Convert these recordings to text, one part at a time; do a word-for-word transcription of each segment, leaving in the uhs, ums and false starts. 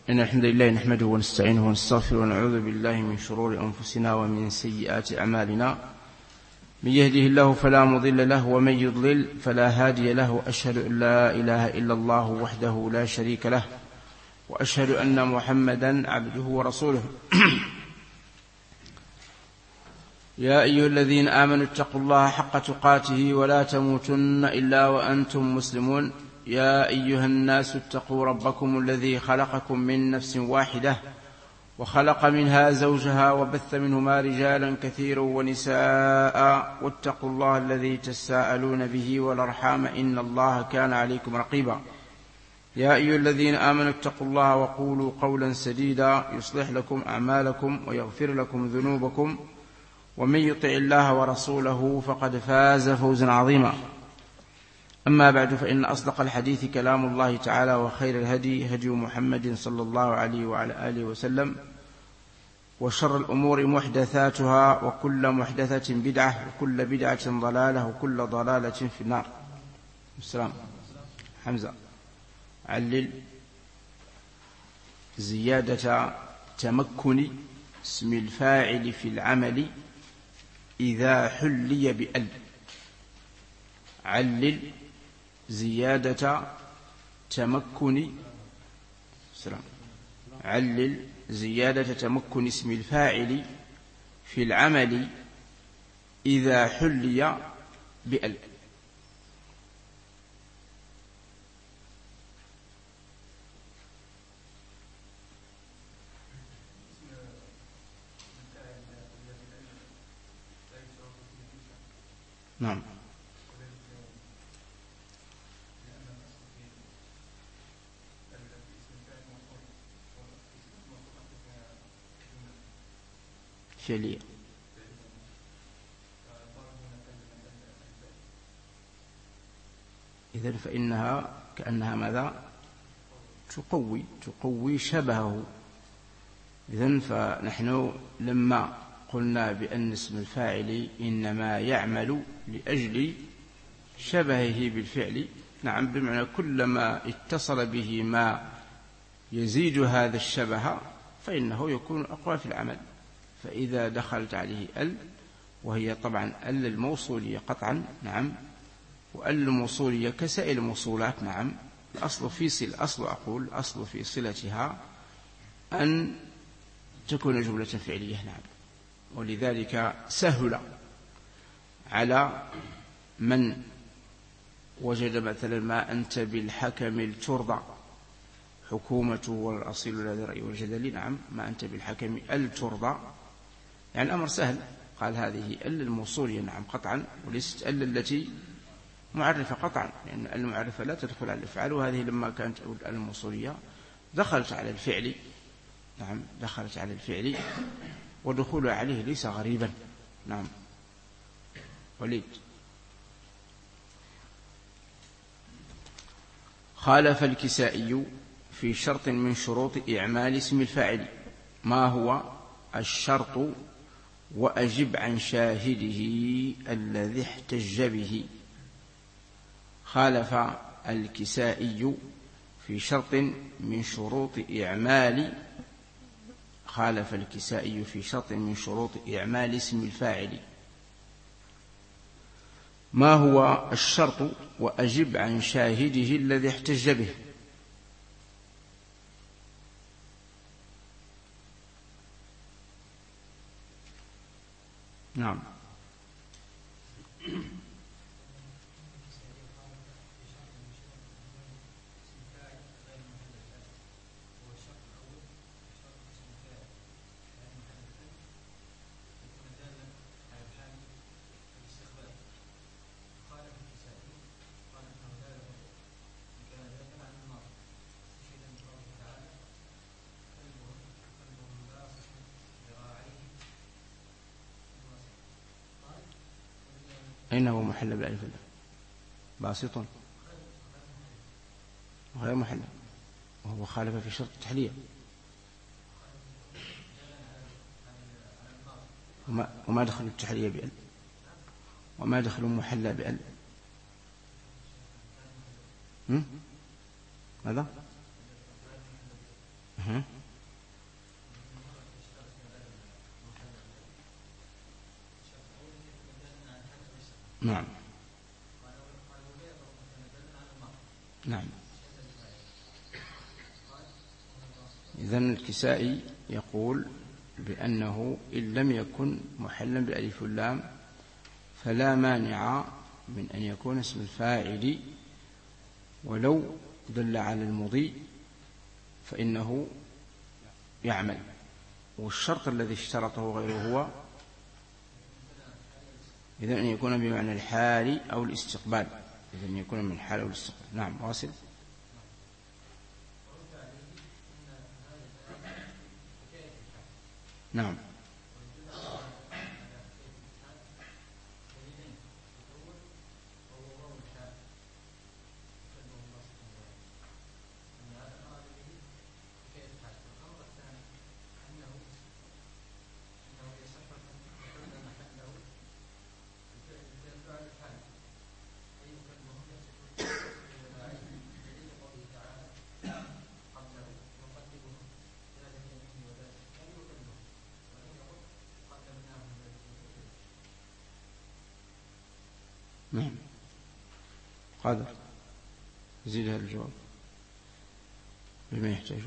إن الحمد لله نحمده ونستعينه ونستغفره ونعوذ بالله من شرور أنفسنا ومن سيئات أعمالنا. من يهده الله فلا مضل له ومن يضلل فلا هادي له. أشهد أن لا إله إلا الله وحده لا شريك له وأشهد أن محمدا عبده ورسوله. يا أيها الذين آمنوا اتقوا الله حق تقاته ولا تموتن إلا وأنتم مسلمون. يا أيها الناس اتقوا ربكم الذي خلقكم من نفس واحدة وخلق منها زوجها وبث منهما رجالا كثيرا ونساء واتقوا الله الذي تساءلون به والأرحام إن الله كان عليكم رقيبا. يا أيها الذين آمنوا اتقوا الله وقولوا قولا سديدا يصلح لكم أعمالكم ويغفر لكم ذنوبكم ومن يطع الله ورسوله فقد فاز فوزا عظيما. أما بعد فإن أصدق الحديث كلام الله تعالى وخير الهدي هدي محمد صلى الله عليه وعلى آله وسلم وشر الأمور محدثاتها وكل محدثة بدعة وكل بدعة ضلالة وكل ضلالة في النار. السلام حمزة علل زيادة تمكن اسم الفاعل في العمل إذا حلي بأل. علل زيادة تمكن سلام علل زيادة تمكن اسم الفاعل في العمل إذا حلي بأل. نعم فعلية. إذن فإنها كأنها ماذا تقوي تقوي شبهه. إذن فنحن لما قلنا بأن اسم الفاعل إنما يعمل لأجل شبهه بالفعل، نعم، بمعنى كلما اتصل به ما يزيد هذا الشبه فإنه يكون أقوى في العمل. فإذا دخلت عليه ال، وهي طبعا ال الموصولية قطعا، نعم، وال الموصولية كسائر الموصولات، نعم، الأصل في صل أصل أقول الأصل في صلتها أن تكون جملة فعلية، نعم. ولذلك سهل على من وجد مثلا ما أنت بالحكم الترضى حكومته والأصيل الذي رأي والجدل، نعم، ما أنت بالحكم الترضى، يعني الأمر سهل. قال هذه ال الموصولية، نعم، قطعا، وليست ال التي معرفة قطعا، لأن يعني المعرفة لا تدخل على الفعل، وهذه لما كانت ال الموصولية دخلت على الفعل، نعم، دخلت على الفعل، ودخولها عليه ليس غريبا، نعم. وليد خالف الكسائي في شرط من شروط إعمال اسم الفاعل. ما هو الشرط؟ وأجب عن شاهده الذي احتج به. خالف الكسائي في شرط من شروط إعمال خالف الكسائي في شرط من شروط إعمال اسم الفاعل. ما هو الشرط؟ وأجب عن شاهده الذي احتج به. نعم. أين هو محل بالألف؟ باسط غير محل، وهو خالف في شرط التحلية. وما, وما دخل التحلية بأل، وما دخل محل بأل. ماذا؟ أه. نعم نعم. إذن الكسائي يقول بأنه إن لم يكن محلا بألف واللام فلا مانع من أن يكون اسم الفاعل ولو دل على المضي فإنه يعمل، والشرط الذي اشترطه غيره هو إذن أن يكون بمعنى الحال أو الاستقبال، إذن أن يكون من الحال أو الاستقبال. نعم واصل. نعم نعم. قادر زيد هذا الجواب بما يحتاجه.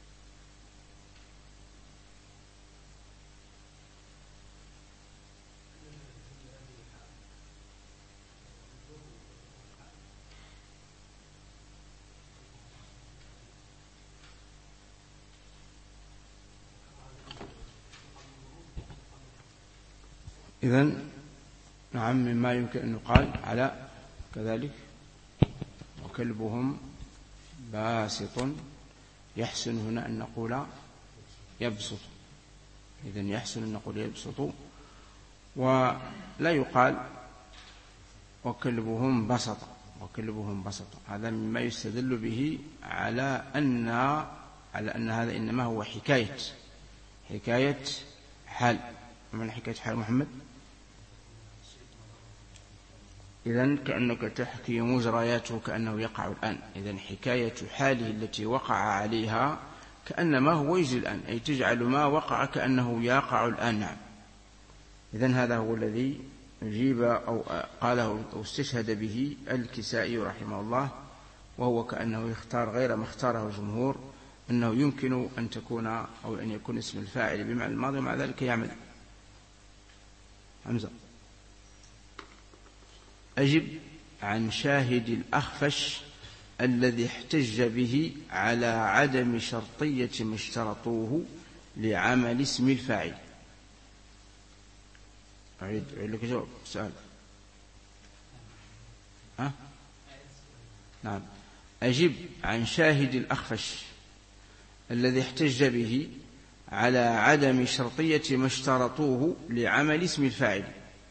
إذن نعم مما يمكن أن يقال على كذلك وكلبهم باسط، يحسن هنا أن نقول يبسط، إذن يحسن أن نقول يبسط، ولا يقال وكلبهم بسط وكلبهم بسط. هذا مما يستدل به على أن على أن هذا إنما هو حكاية حكاية حال. من حكاية حال محمد؟ إذن كأنك تحكي مجرياته كأنه يقع الآن، إذن حكاية حاله التي وقع عليها كأنما هو يجري الآن، أي تجعل ما وقع كأنه يقع الآن. نعم. إذن هذا هو الذي أجيب أو قاله أو استشهد به الكسائي رحمه الله، وهو كأنه يختار غير ما اختاره الجمهور، أنه يمكن أن تكون أو أن يكون اسم الفاعل بمعنى الماضي ومع ذلك يعمل. حمزة. أجب عن شاهد الأخفش الذي احتج به على عدم شرطية ما اشترطوه لعمل اسم الفاعل. أعيد لك جواب سؤال. ها؟ نعم. أجب عن شاهد الأخفش الذي احتج به على عدم شرطية ما اشترطوه لعمل اسم الفاعل.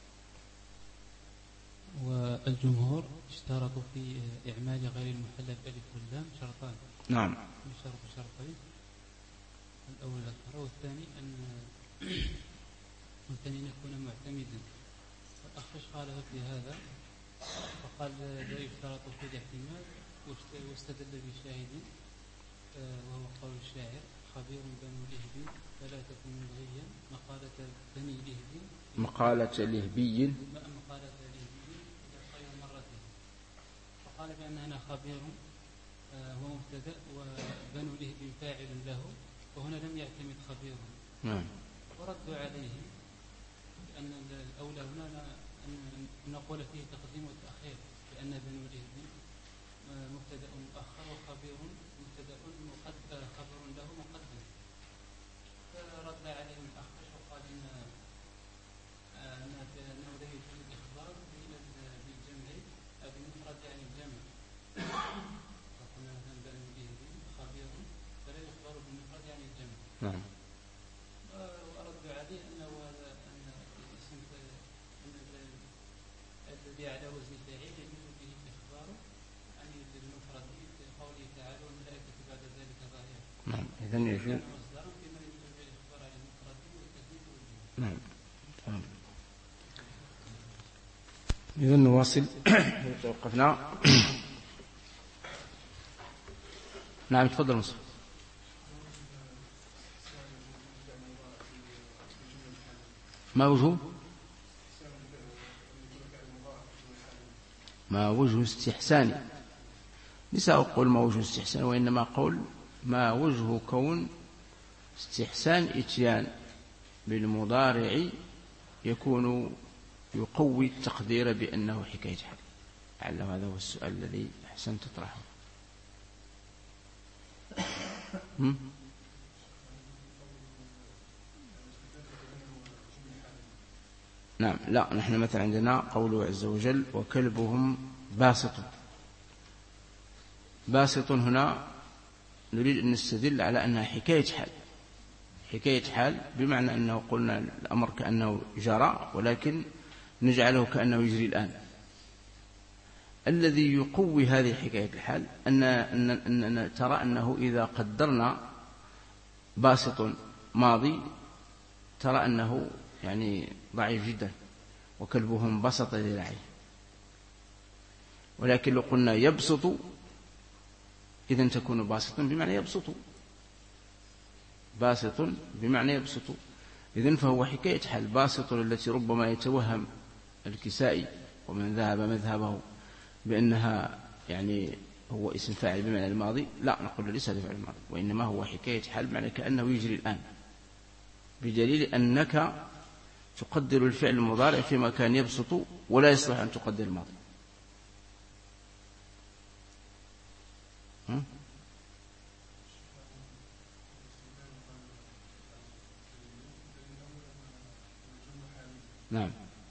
والجمهور اشترطوا في إعمال غير المحلى بألف واللام شرطان. نعم. يشترط شرطين، الأول الأكثر والثاني أن والثاني أن يكون معتمدا. والأخفش قال في هذا وقال لا يشترط في الاحتمال، واستدل بشاهد وهو قول الشاعر: خبير بنو لهب فلا تكن ملغيا مقالة بني لهب مقالة لهبي مقالة لهبي خير مرته. فقال بأن أنا خبير هو مبتدأ وبنو لهب فاعل له، وهنا لم يعتمد خبير. نعم. وردوا عليه بأن الأولى هنا أن نقول فيه تقديم وتأخير، لأن بنو لهب مبتدأ مؤخر وخبير مبتدأ خبر له مقدم. فرد عليهم الأخفش وقال إن أنه لا يجوز الإخبار بالجمع أو بالمفرد يعني الجمع. فقلنا مثلا بنو لهب خبير فلا يخبر بالمفرد يعني الجمع. نعم. وردوا عليه أنه أن الاسم الذي على وزن فاعل يجوز به الإخبار عن المفرد قوله تعالى: والملائكة بعد ذلك ظاهرة. نعم. إذن يجوز. نعم. تمام. إذن نواصل. توقفنا. نعم تفضل مصر. ما وجه ما وجه استحسان، ليس أقول ما وجه استحسان، وإنما أقول ما وجه كون استحسان إتيان بالمضارع يكون يقوي التقدير بأنه حكاية حال. لعل هذا هو السؤال الذي أحسنت تطرحه. نعم، لا، نحن مثلا عندنا قوله عز وجل وكلبهم باسط. باسط هنا نريد أن نستدل على أنها حكاية حال. حكاية حال بمعنى أنه قلنا الأمر كأنه جرى، ولكن نجعله كأنه يجري الآن. الذي يقوي هذه حكاية الحال أن, أن, أن, أن ترى أنه إذا قدرنا باسط ماضي ترى أنه يعني ضعيف جدا، وكلبهم بسط ذراعيه. ولكن لو قلنا يبسط إذن تكون باسط بمعنى يبسط، باسط بمعنى يبسط. إذن فهو حكاية حال. باسط التي ربما يتوهم الكسائي ومن ذهب مذهبه بأنها يعني هو اسم فاعل بمعنى الماضي، لا، نقول ليس بفعل الماضي، وإنما هو حكاية حال بمعنى كأنه يجري الآن، بدليل أنك تقدر الفعل المضارع في مكان يبسط ولا يصلح أن تقدر الماضي. ها؟ نعم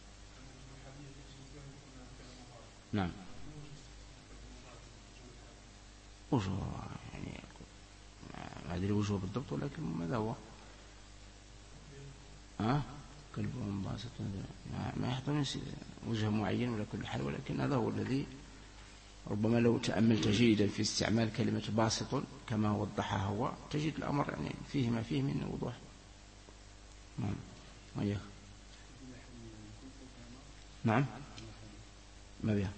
نعم وجوه يعني ما أدري وجوه بالضبط، ولكن ماذا هو؟ ها؟ كلبهم باسط، ما يحضرني وجه معين ولا كل حال، ولكن هذا هو الذي ربما لو تأملت جيدا في استعمال كلمة باسط كما وضحها هو تجد الأمر يعني فيه ما فيه من وضوح. نعم وياك. نعم ما بها.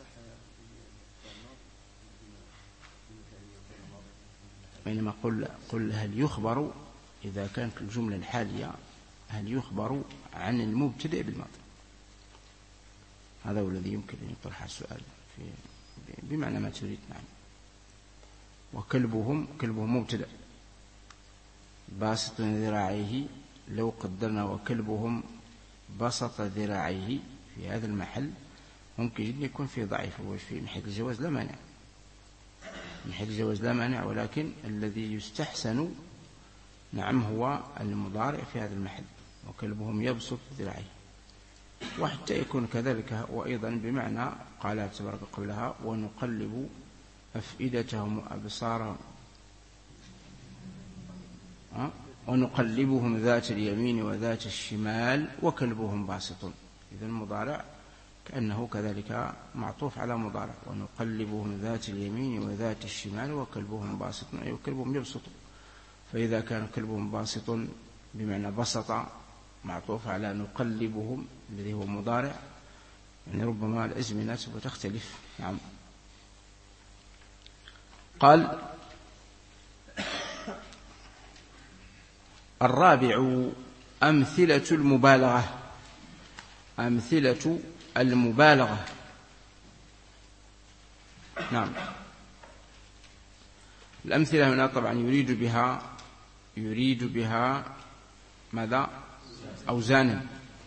بينما قل, قل هل يخبر إذا كانت الجملة الحالية هل يخبر عن المبتدئ بالماضي؟ هذا هو الذي يمكن أن يطرح السؤال في بمعنى ما تريد. نعم. وكلبهم كلبهم مبتدأ باسط ذراعيه، لو قدرنا وكلبهم بسط ذراعيه في هذا المحل ممكن جدا يكون فيه ضعيف، وفي من حيث الجواز لا مانع، من حيث الجواز لا مانع، ولكن الذي يستحسن نعم هو المضارع في هذا المحل، وكلبهم يبسط ذراعيه. وحتى يكون كذلك وأيضا بمعنى قال تبارك قبلها ونقلب أفئدتهم وأبصارهم ونقلبهم ذات اليمين وذات الشمال وكلبهم باسط. إذن المضارع كأنه كذلك معطوف على مضارع ونقلبهم ذات اليمين وذات الشمال وكلبهم باسط، أي وكلبهم يبسط. فإذا كان كلبهم باسط بمعنى بسط معطوف على نقلبهم الذي هو مضارع، يعني ربما الأزمنة تختلف. نعم. قال الرابع أمثلة المبالغة. أمثلة المبالغة. نعم. الأمثلة هنا طبعا يريد بها يريد بها ماذا؟ أوزانا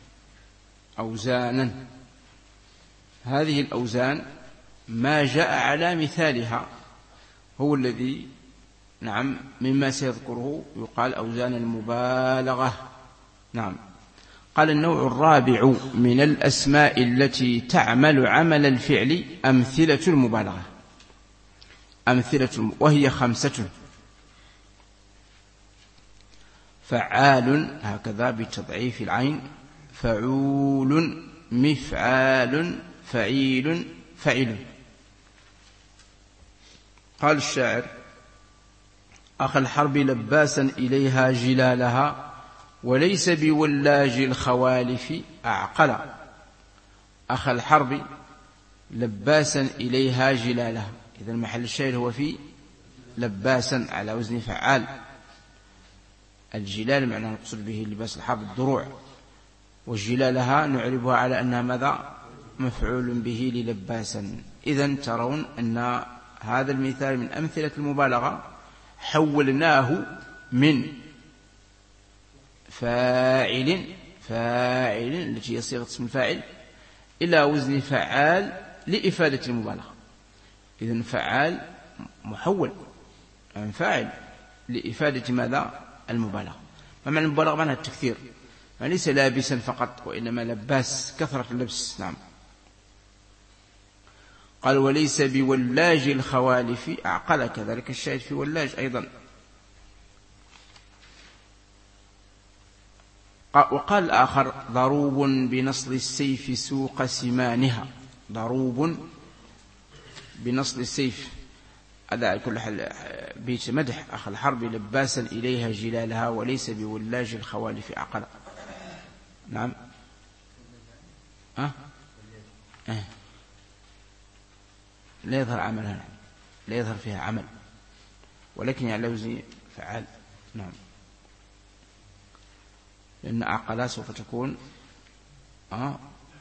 أوزانا هذه الأوزان ما جاء على مثالها هو الذي نعم مما سيذكره يقال أوزان المبالغة. نعم. قال النوع الرابع من الأسماء التي تعمل عمل الفعل أمثلة المبالغة. أمثلة وهي خمسة: فعال هكذا بتضعيف العين، فعول، مفعال، فعيل، فعل. قال الشاعر أخ الحرب لباسا إليها جلالها وليس بولاج الخوالف أعقل. أخ الحرب لباسا إليها جلالها، إذا المحل الشاعر هو في لباسا على وزن فعال. الجلال معناه نقصد به لباس الحرب الدروع، والجلالها نعربها على أنها ماذا؟ مفعول به للباسا. إذن ترون أن هذا المثال من أمثلة المبالغة حولناه من فاعل فاعل التي هي صيغة اسم الفاعل إلى وزن فعال لإفادة المبالغة. إذن فعال محول عن فاعل لإفادة ماذا؟ المبالغة. فمعنى المبالغة معناها التكثير، يعني ليس لابسا فقط وإنما لباس، كثرة اللبس. نعم. قال وليس بولاج الخوالف أعقل، كذلك الشاهد في ولاج أيضا. وقال الآخر ضروب بنصل السيف سوق سمانها. ضروب بنصل السيف، هذا على كل حال بيت مدح أخ الحرب لباسا إليها جلالها وليس بولاج الخوالف أعقل. نعم. أه؟ أه. لا يظهر عمل هنا، لا يظهر فيها عمل، ولكن على وزن فعال. نعم. لأن أعقل سوف تكون أه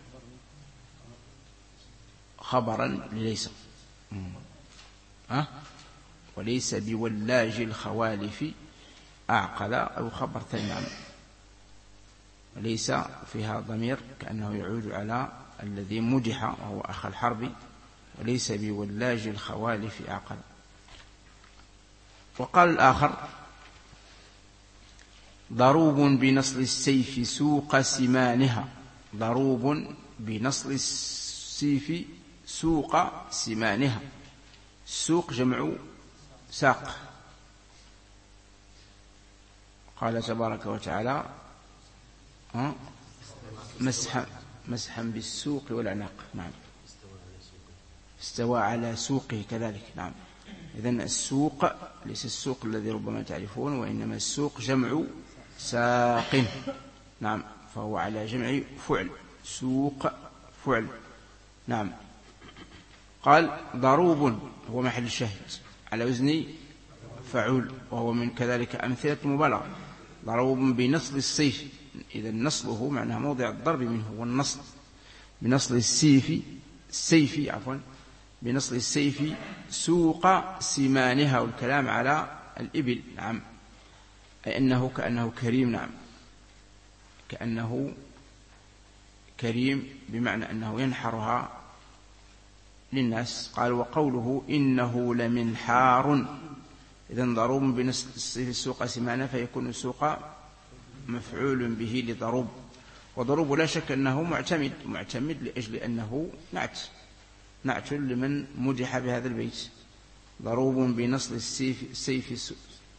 خبرا لليس. أه؟ وليس بولاج الخوالف أعقل أو خبر ثاني. نعم. ليس فيها ضمير كأنه يعود على الذي مدح وهو أخ الحرب، وليس بولاج الخوالف أعقل. وقال الآخر ضروب بنصل السيف سوق سمانها. ضروب بنصل السيف سوق سمانها. السوق جمع ساق. قال تبارك وتعالى مسحا مسحا بالسوق والعناق. نعم. استوى على سوقه كذلك. نعم. إذن السوق ليس السوق الذي ربما تعرفون، وإنما السوق جمع ساق. نعم. فهو على جمع فعل، سوق فعل. نعم. قال ضروب هو محل الشاهد على وزن فعول، وهو من كذلك أمثلة المبالغة. ضروب بنصل السيف، إذا نصله معناه موضع الضرب منه، والنصل بنصل السيف السيف عفوا بنصل السيف سوق سمانها، والكلام على الإبل. نعم. أي أنه كأنه كريم. نعم. كأنه كريم بمعنى أنه ينحرها للناس. قال وقوله إنه لمنحار. إذن ضروب بنصل السيف سوق سمانها فيكون سوق مفعول به لضروب. وضروب لا شك أنه معتمد معتمد لأجل أنه نعت نعت لمن مدح بهذا البيت. ضروب بنصل السيف السيف سوق.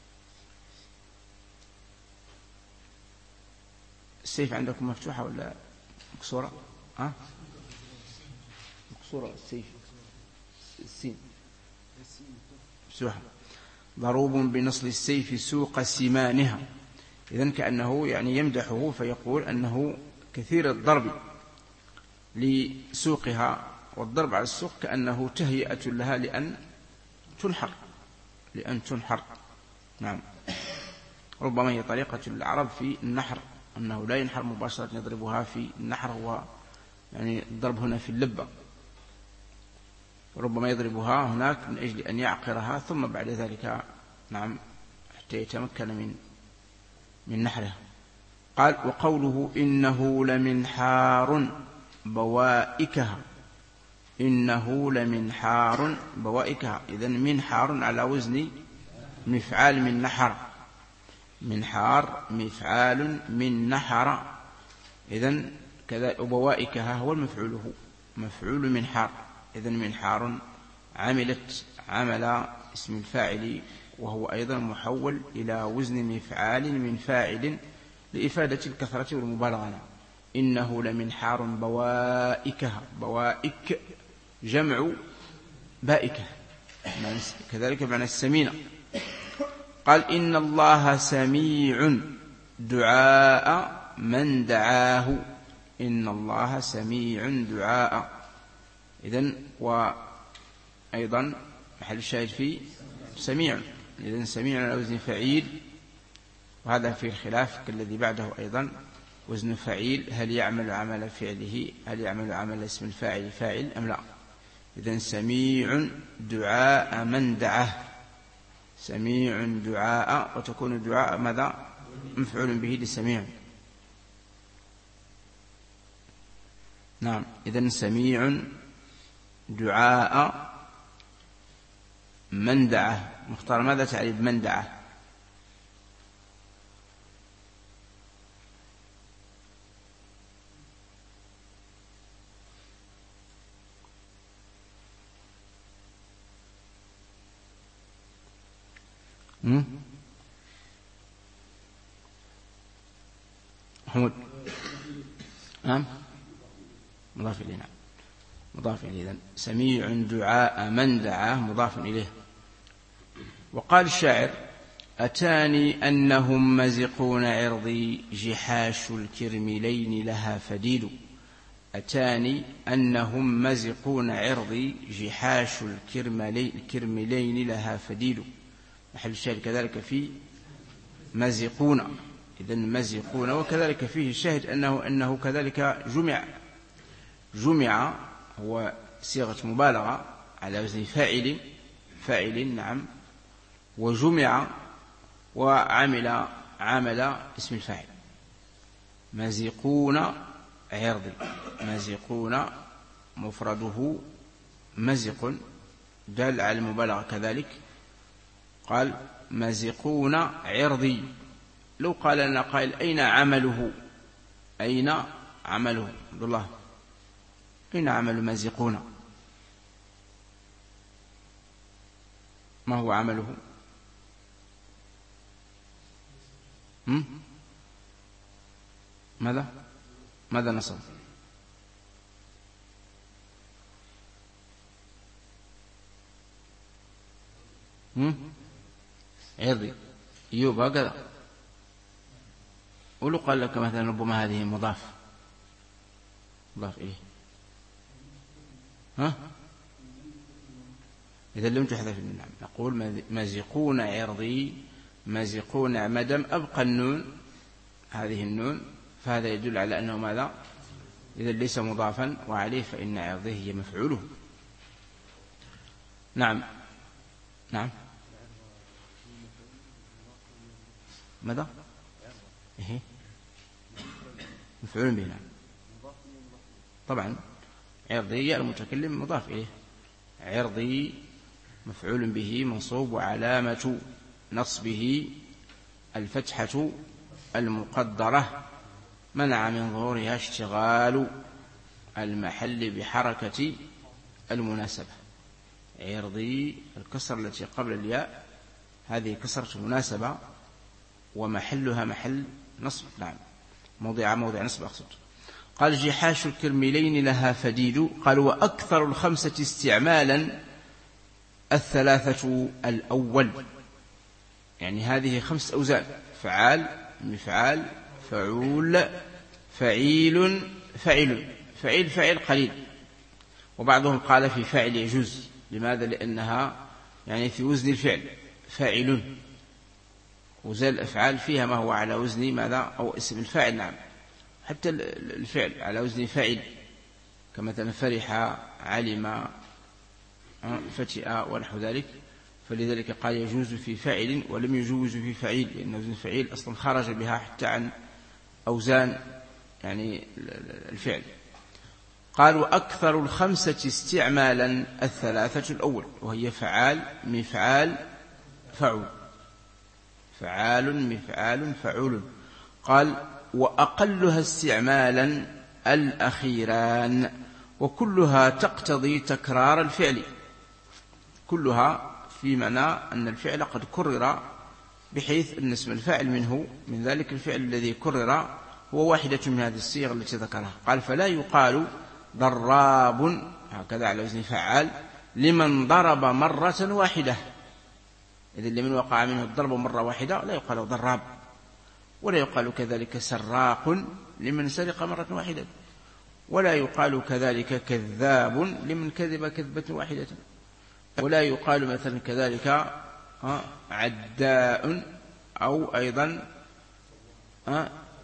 السيف عندكم مفتوحة ولا مكسورة؟ ها؟ مكسورة السيف السين مفتوحة. ضروب بنصل السيف سوق سمانها. إذن كأنه يعني يمدحه فيقول أنه كثير الضرب لسوقها، والضرب على السوق كأنه تهيئة لها لأن تنحر لأن تنحر. نعم. ربما هي طريقة العرب في النحر، أنه لا ينحر مباشرة، يضربها في النحر، هو يعني الضرب هنا في اللبة، ربما يضربها هناك من أجل أن يعقرها، ثم بعد ذلك نعم حتى يتمكن من من نحرها. قال وقوله إنه لمنحار بوائكها. إنه لمنحار بوائكها. إذن منحار على وزن مفعال من نحر. منحار مفعال من نحر. إذن كذا. وبوائكها هو المفعول، مفعول منحار. إذن منحار عملت عمل اسم الفاعل، وهو أيضا محول إلى وزن مفعال من فاعل لإفادة الكثرة والمبالغة. إنه لمنحار بوائكها. بوائك جمع بائكة، كذلك معنى السمينة. قال إن الله سميع دعاء من دعاه. إن الله سميع دعاء. إذن وأيضا محل الشاهد فيه سميع. إذن سميع على وزن فعيل، وهذا في الخلاف كالذي بعده أيضا. وزن فعيل هل يعمل عمل فعله، هل يعمل عمل اسم الفاعل فاعل أم لا. إذن سميع دعاء من دعاه، سميع دعاء، وتكون الدعاء ماذا؟ مفعول به لسميع. نعم. إذن سميع دعاء من دعاه. مختار ماذا تعريف من دعاه؟ محمود. نعم مضاف إليه. نعم مضاف إليه. إذن سميع دعاء من دعاه مضاف إليه. وقال الشاعر أتاني أنهم مزقون عرضي جحاش الكرملين لها فديد. أتاني أنهم مزقون عرضي جحاش الكرملين لها فديد. محل الشاهد كذلك في مزقون. إذن مزقون، وكذلك فيه الشاهد أنه, أنه كذلك جمع جمع هو صيغة مبالغة على وزن فاعل فاعل. نعم. وجمع وعمل عمل اسم الفاعل. مزقون عرضي، مزقون مفرده مزق دال على المبالغة كذلك. قال مزقون عرضي. لو قال لنا قائل أين عمله، أين عمله عبد الله، أين عمل مزقون؟ ما هو عمله؟ هم؟ ماذا ماذا نصب؟ هم؟ عرضي أيوب هكذا. ولو قال لك مثلا ربما هذه مضاف مضاف إليه، ها إذا لم تحذف النعم نقول مزقون عرضي، مزقون مدام أبقى النون هذه النون فهذا يدل على أنه ماذا؟ إذا ليس مضافا وعليه فإن عرضه هي مفعوله. نعم نعم. ماذا؟ إيه؟ مفعول به. نعم طبعا. عرضي يا المتكلم مضاف إليه، عرضي مفعول به منصوب وعلامة نصبه الفتحة المقدرة منع من ظهورها اشتغال المحل بحركة المناسبة. عرضي الكسر التي قبل الياء هذه كسرة مناسبة ومحلها محل نصب. نعم موضع موضع نصب أقصد. قال جحاش الكرملين لها فديد. قال وأكثر الخمسة استعمالا الثلاثة الأول. يعني هذه خمس أوزان: فعال مفعال فعول فعيل فعل. فعيل فعل قليل، وبعضهم قال في فاعل يجوز. لماذا؟ لأنها يعني في وزن الفعل فاعل، وزن الأفعال فيها ما هو على وزن ماذا؟ أو اسم الفاعل. نعم حتى الفعل على وزن فاعل، كمثلا فرح علم فتئ ونحو ذلك. فلذلك قال يجوز في فاعل ولم يجوز في فعيل، لأن وزن الفعيل أصلا خرج بها حتى عن أوزان يعني الفعل. قال وأكثر الخمسة استعمالا الثلاثة الأول، وهي فعال مفعال فعول. فعال مفعال فعول. قال وأقلها استعمالا الأخيران، وكلها تقتضي تكرار الفعل. كلها في معنى أن الفعل قد كرر، بحيث أن اسم الفاعل منه من ذلك الفعل الذي كرر هو واحدة من هذه الصيغ التي ذكرها. قال فلا يقال ضراب هكذا على وزن فعال لمن ضرب مرة واحدة. إذن لمن وقع منه الضرب مرة واحدة لا يقال ضراب. ولا يقال كذلك سراق لمن سرق مرة واحدة. ولا يقال كذلك كذاب لمن كذب كذبة واحدة. ولا يقال مثلا كذلك عداء أو أيضا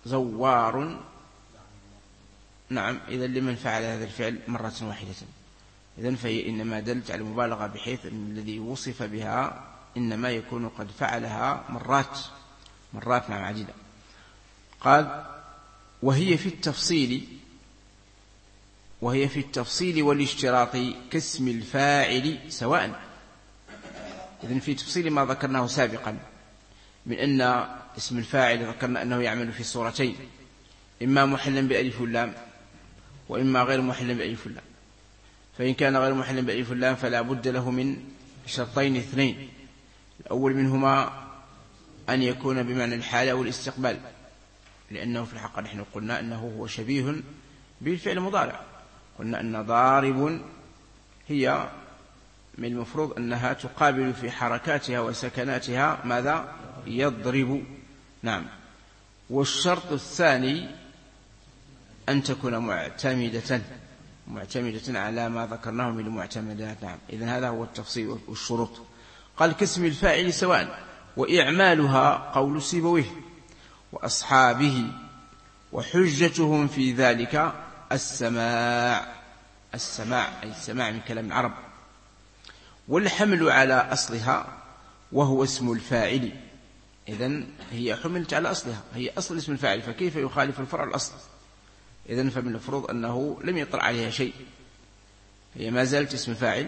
زوار. نعم، إذا لمن فعل هذا الفعل مرة واحدة، إذن فهي إنما دلت على المبالغة، بحيث أن الذي وصف بها إنما يكون قد فعلها مرات مرات مع عديدة. قال وهي في التفصيل وهي في التفصيل والاشتراط كاسم الفاعل سواء. إذن في تفصيل ما ذكرناه سابقا من أن اسم الفاعل ذكرنا أنه يعمل في صورتين، إما محلا بألف اللام وإما غير محلا بألف اللام. فإن كان غير محلا بألف اللام فلا بد له من شرطين اثنين، الأول منهما أن يكون بمعنى الحال أو الاستقبال، لأنه في الحق نحن قلنا أنه هو شبيه بالفعل المضارع. قلنا أن ضارب هي من المفروض أنها تقابل في حركاتها وسكناتها ماذا؟ يضرب. نعم. والشرط الثاني أن تكون معتمدة معتمدة على ما ذكرناه من المعتمدات. نعم. إذن هذا هو التفصيل والشروط. قال كاسم الفاعل سواء، وإعمالها قول سيبويه وأصحابه، وحجتهم في ذلك السماع السماع أي السماع من كلام العرب، والحمل على أصلها وهو اسم الفاعل. إذن هي حملت على أصلها، هي أصل اسم الفاعل، فكيف يخالف الفرع الأصل؟ إذن فمن المفروض أنه لم يطرأ عليها شيء، هي ما زالت اسم الفاعل،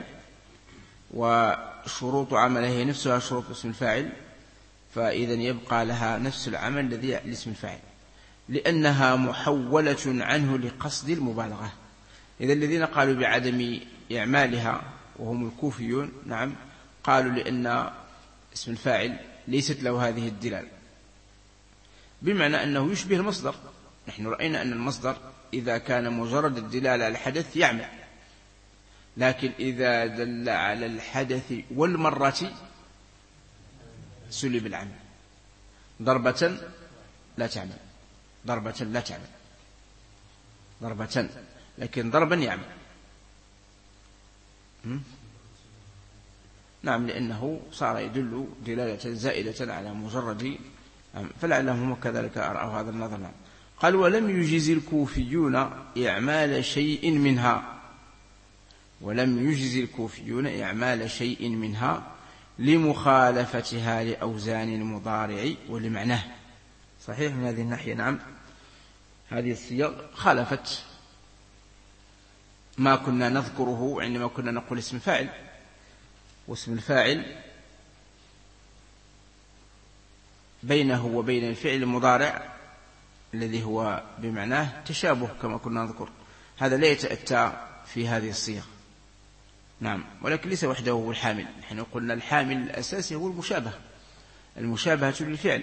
وشروط عملها هي نفسها شروط اسم الفاعل، فإذن يبقى لها نفس العمل الذي لاسم الفاعل، لأنها محولة عنه لقصد المبالغة. إذا الذين قالوا بعدم إعمالها وهم الكوفيون، نعم، قالوا لأن اسم الفاعل ليست له هذه الدلالة، بمعنى أنه يشبه المصدر. نحن رأينا أن المصدر إذا كان مجرد الدلالة على الحدث يعمل، لكن إذا دل على الحدث والمرة سلب العمل. ضربة لا تعمل، ضربة لا تعمل، ضربة، لكن ضربا يعمل. نعم، لأنه صار يدل دلالة زائدة على مجرد، فلعلهم كذلك أرأوا هذا النظر. نعم. قال ولم يجز الكوفيون إعمال شيء منها ولم يجز الكوفيون إعمال شيء منها لمخالفتها لأوزان المضارع ولمعناه. صحيح من هذه الناحية. نعم، هذه الصيغ خالفت ما كنا نذكره عندما كنا نقول اسم فاعل، واسم الفاعل بينه وبين الفعل المضارع الذي هو بمعناه تشابه كما كنا نذكر، هذا لا يتأتى في هذه الصيغ. نعم، ولكن ليس وحده هو الحامل. نحن قلنا الحامل الأساسي هو المشابهة، المشابهة للفعل،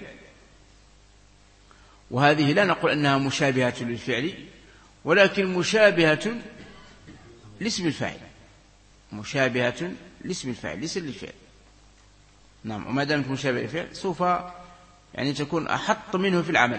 وهذه لا نقول أنها مشابهة للفعل، ولكن مشابهة لاسم الفاعل، مشابهة لاسم الفاعل ليس للفعل. نعم، وما دامت مشابهة للفعل سوف يعني تكون أحط منه في العمل.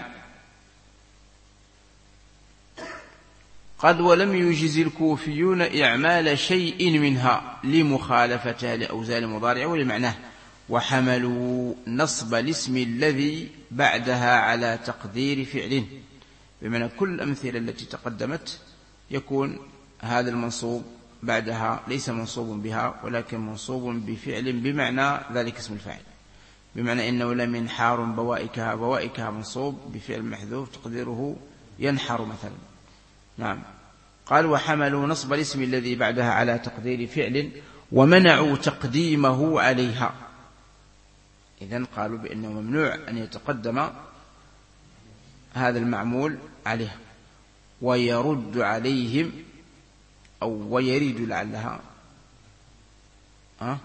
قد ولم يجز الكوفيون إعمال شيء منها لمخالفتها لأوزان المضارع ولمعناه، وحملوا نصب الاسم الذي بعدها على تقدير فعل، بمعنى كل الأمثلة التي تقدمت يكون هذا المنصوب بعدها ليس منصوب بها، ولكن منصوب بفعل بمعنى ذلك اسم الفاعل، بمعنى إنه لم ينحار بوائكها، بوائكها منصوب بفعل محذوف تقديره ينحر مثلا. نعم. قال وحملوا نصب الاسم الذي بعدها على تقدير فعل ومنعوا تقديمه عليها. إذن قالوا بأنه ممنوع أن يتقدم هذا المعمول عليها، ويرد عليهم أو ويريد لعلها أه؟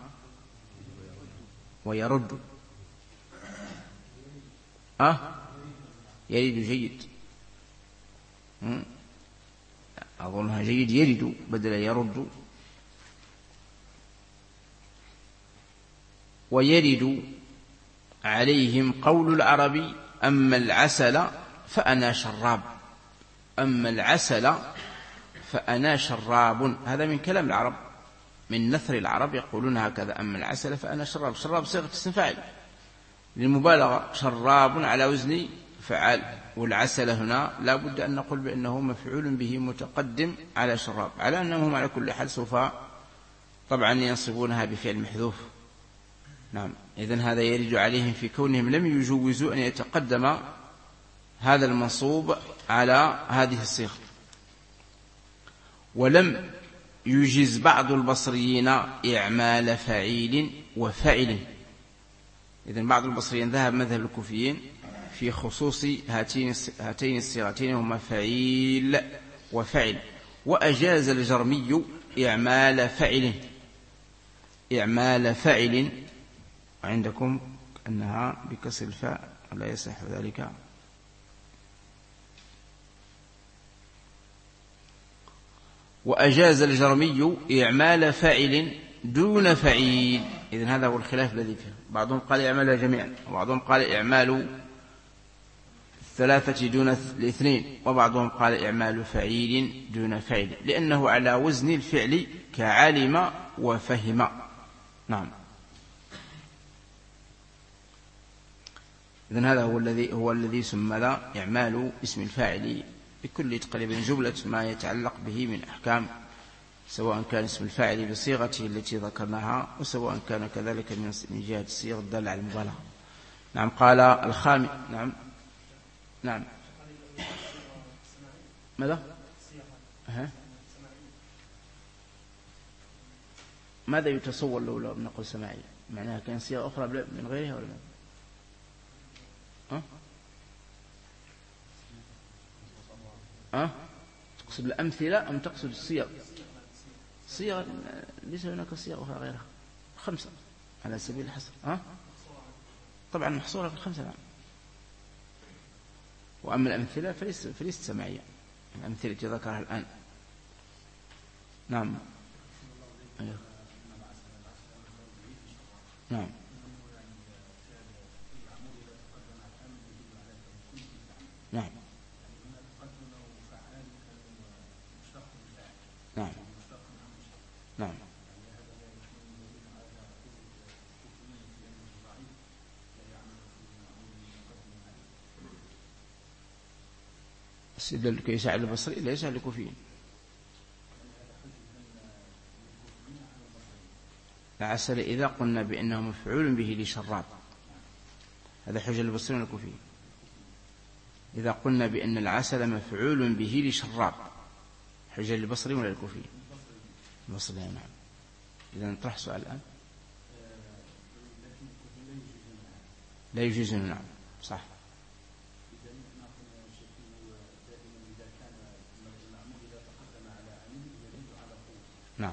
ويرد أه؟ يريد جيد، أظنها جيد، يرد بدل يرد. ويرد عليهم قول العربي أما العسل فأنا شراب، أما العسل فأنا شراب، هذا من كلام العرب، من نثر العرب يقولون هكذا، أما العسل فأنا شراب. شراب صيغة اسم فاعل للمبالغة، شراب على وزن فعال. والعسل هنا لا بد أن نقول بأنه مفعول به متقدم على شراب، على أنهم على كل حال سوف طبعا ينصبونها بفعل محذوف. نعم، إذن هذا يرد عليهم في كونهم لم يجوزوا أن يتقدم هذا المنصوب على هذه الصيغة. ولم يجز بعض البصريين إعمال فعيل وفعل. إذن بعض البصريين ذهب مذهب الكوفيين في خصوص هاتين هاتين الصيغتين هما فعيل وفعل. وأجاز الجرمي إعمال فعل إعمال فعل عندكم أنها بكسر الفاء لا يصح ذلك. وأجاز الجرمي إعمال فاعل دون فعيل. إذن هذا هو الخلاف الذي فيه، بعضهم قال إعمالها جميعا، وبعضهم قال إعمال الثلاثة دون الاثنين، وبعضهم قال إعمال فعيل دون فعل، لأنه على وزن الفعل كعلم وفهم. نعم. إذن هذا هو الذي هو الذي سمى ذا إعمال اسم الفاعل بكل تقريبا جملة ما يتعلق به من أحكام، سواء كان اسم الفاعل بصيغته التي ذكرناها، وسواء كان كذلك من جهة الصيغ الدالة على المبالغة. نعم. قال الخامس. نعم نعم ماذا؟ أه. ماذا يتصور لو لم نقل سماعية؟ معناها كان صيغة أخرى من غيرها ولا لا؟ أه؟ أه؟ تقصد الأمثلة أم تقصد الصيغ؟ صيغ ليس هناك صيغ أخرى غيرها، خمسة على سبيل الحصر. أه؟ طبعا محصورة في الخمسة. نعم. وأما الأمثلة فليست فليست سماعية، الأمثلة التي ذكرها الآن. نعم. أيوه. نعم. نعم. نعم. نعم. استدلال كي يساعد البصري لا يساعد الكوفيين. العسل إذا قلنا بأنه مفعول به لشراب هذا حجة البصريين والكوفيين. إذا قلنا بأن العسل مفعول به لشراب حجة البصريين ولا الكوفيين؟ البصريين. نعم. إذا نطرح سؤال الآن. لا يجوزون. نعم صح. نعم.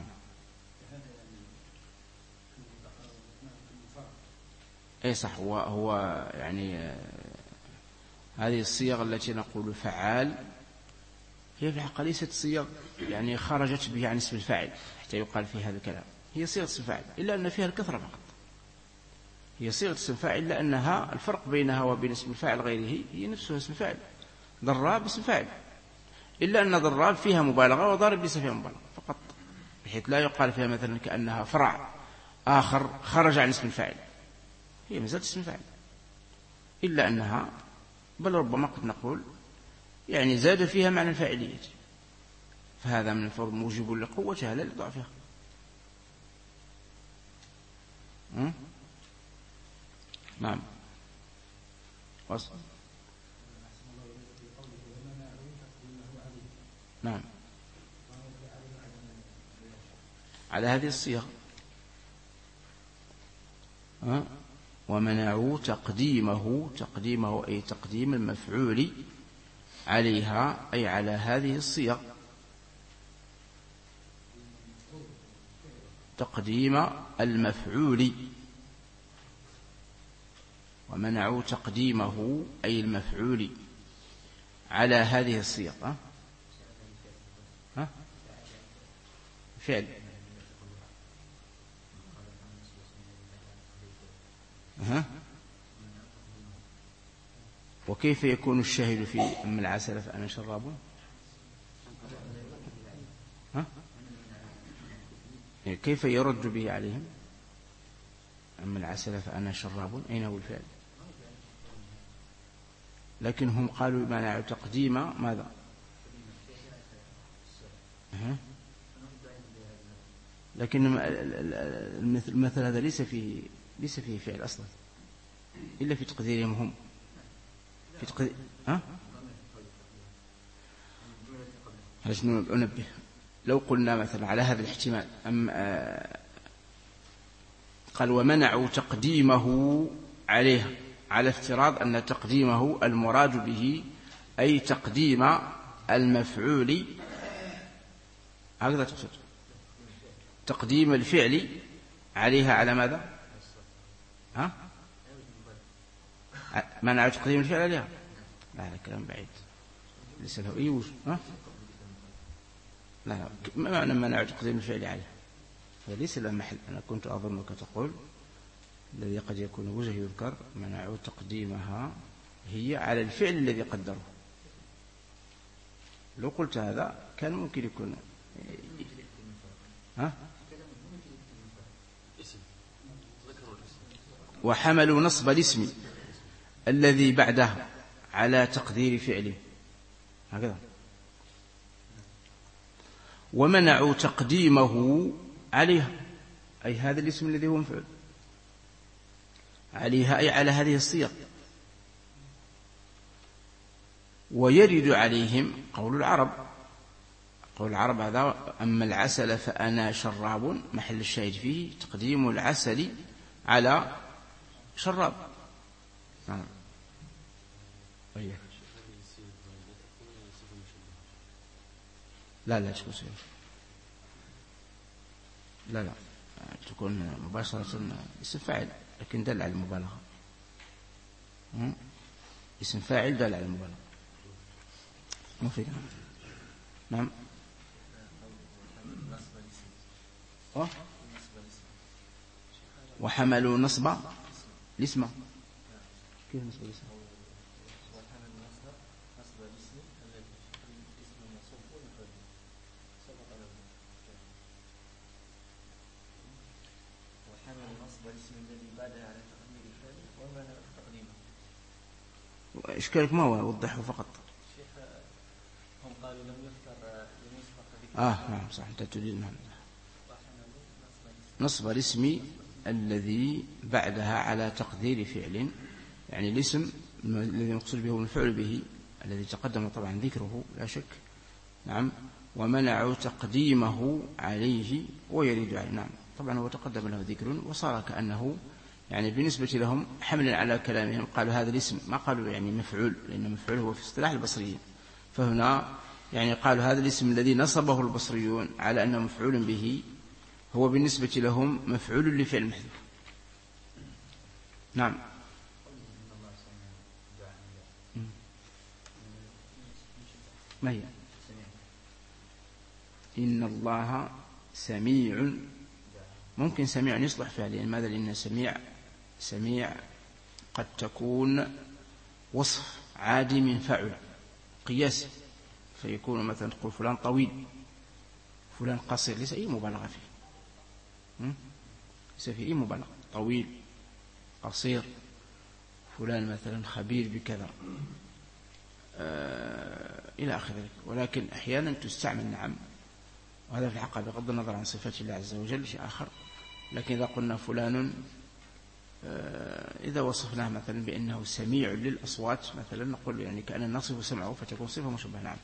أي صح. هو هو يعني آه هذه الصيغ التي نقول فعال هي في الحقيقة ليست صيغ يعني خرجت به عن اسم الفاعل حتى يقال في هذا الكلام. هي صيغة اسم الفاعل إلا أن فيها الكثرة فقط. هي صيغة اسم الفاعل لأنها الفرق بينها وبين اسم الفاعل غيره هي نفسها اسم الفاعل. ضراب اسم فاعل، إلا أن ضراب فيها مبالغة وضارب ليس فيها مبالغة فقط، بحيث لا يقال فيها مثلا كأنها فرع آخر خرج عن اسم الفاعل. هي مازالت اسم الفاعل، إلا أنها بل ربما قد نقول يعني زاد فيها معنى الفاعلية، فهذا من الفرض موجب لقوتها لا لضعفها. نعم. وصل. نعم. على هذه الصيغة أه؟ ومنعوا تقديمه تقديمه أي تقديم المفعول عليها أي على هذه الصيغ، تقديم المفعول. ومنعوا تقديمه أي المفعول على هذه الصيغ. ها أه؟ فعل. ها؟ وكيف يكون الشاهد في أم العسل فأنا شراب؟ ها؟ كيف يرد به عليهم؟ أم العسل فأنا شراب، أين هو الفعل؟ لكن هم قالوا منعوا تقديم ماذا؟ لكن المثل هذا ليس فيه ليس فيه فعل أصلا إلا في تقديرهم هم في تقدير ها؟ علاش ننبه لو قلنا مثلا على هذا الاحتمال أم آه قال ومنعوا تقديمه عليه على افتراض أن تقديمه المراد به أي تقديم المفعول هكذا تقصد تقديم الفعل عليها على ماذا؟ ها؟ منع تقديم الفعل عليها؟ لا هذا كلام بعيد ليس له أي وجه. ها؟ لا لا ما معنى منع تقديم الفعل عليها؟ هذا ليس له محل. أنا كنت أظنك تقول الذي قد يكون وجه يذكر منعوا تقديمها هي على الفعل الذي قدره. لو قلت هذا كان ممكن يكون ها؟ وحملوا نصب الاسم الذي بعده على تقدير فعله هكذا ومنعوا تقديمه عليها أي هذا الاسم الذي هو مفعول عليها أي على هذه الصيغ. ويرد عليهم قول العرب قول العرب هذا أما العسل فأنا شراب محل الشاهد فيه تقديم العسل على شراب. نعم لا لا تكون صيغة لا لا تكون مباشرة اسم فاعل لكن دل على المبالغة اسم فاعل دل على المبالغة مو في نعم وحملوا نصب الاسم كيف نصب الاسم؟ إشكالك ما هو وضحه فقط. هم قالوا لم يذكر لمسبق آه نعم صح أنت تريد نصب الاسم الذي بعدها على تقدير فعل يعني الاسم الذي مقصود به المفعول به الذي تقدم طبعا ذكره لا شك. نعم ومنعوا تقديمه عليه ويريد عليه. نعم طبعا هو تقدم له ذكر وصار كأنه يعني بالنسبة لهم حملا على كلامهم قالوا هذا الاسم ما قالوا يعني مفعول لأن مفعول هو في اصطلاح البصريين. فهنا يعني قالوا هذا الاسم الذي نصبه البصريون على أنه مفعول به هو بالنسبة لهم مفعول لفعل محذوف. نعم ما هي إن الله سميع ممكن سميع يصلح فعليا. ماذا؟ لأن سميع سميع قد تكون وصف عادي من فعل قياسي فيكون مثلا تقول فلان طويل فلان قصير ليس أي مبالغة فيه ليس فيه أي مبالغة طويل قصير فلان مثلا خبير بكذا آه إلى آخر ذلك. ولكن أحيانا تستعمل نعم وهذا في الحقيقة بغض النظر عن صفات الله عز وجل شيء آخر. لكن إذا قلنا فلان إذا وصفناه مثلا بأنه سميع للأصوات مثلا نقول يعني كأن نصف سمعه فتكون صفة مشبهة. نعم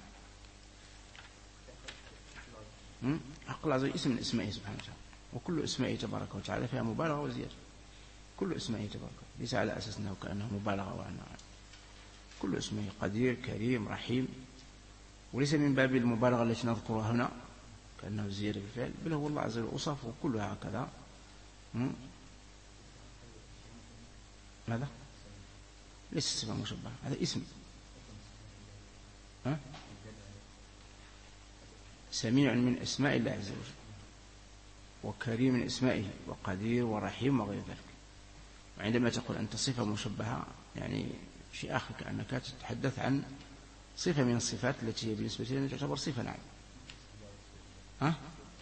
حق الله اسم من اسمائه سبحانه وتعالى وكل اسمائه تبارك وتعالى فيها مبالغة وزيادة. كل اسمائه تبارك ليس على أساس أنه كأنه مبالغة وأنه كل اسمائه قدير كريم رحيم وليس من باب المبالغة التي نذكرها هنا كأنه زيادة بالفعل بل هو الله عز وجل أوصافه كلها هكذا. ماذا؟ ليس صفة مشبهة هذا اسم. ها؟ سميع من أسماء الله عز وجل وكريم من أسمائه وقدير ورحيم وغير ذلك. وعندما تقول أنت صفة مشبهة يعني شيء آخر كأنك تتحدث عن صفة من الصفات التي هي بالنسبة لنا تعتبر صفة. نعم ها؟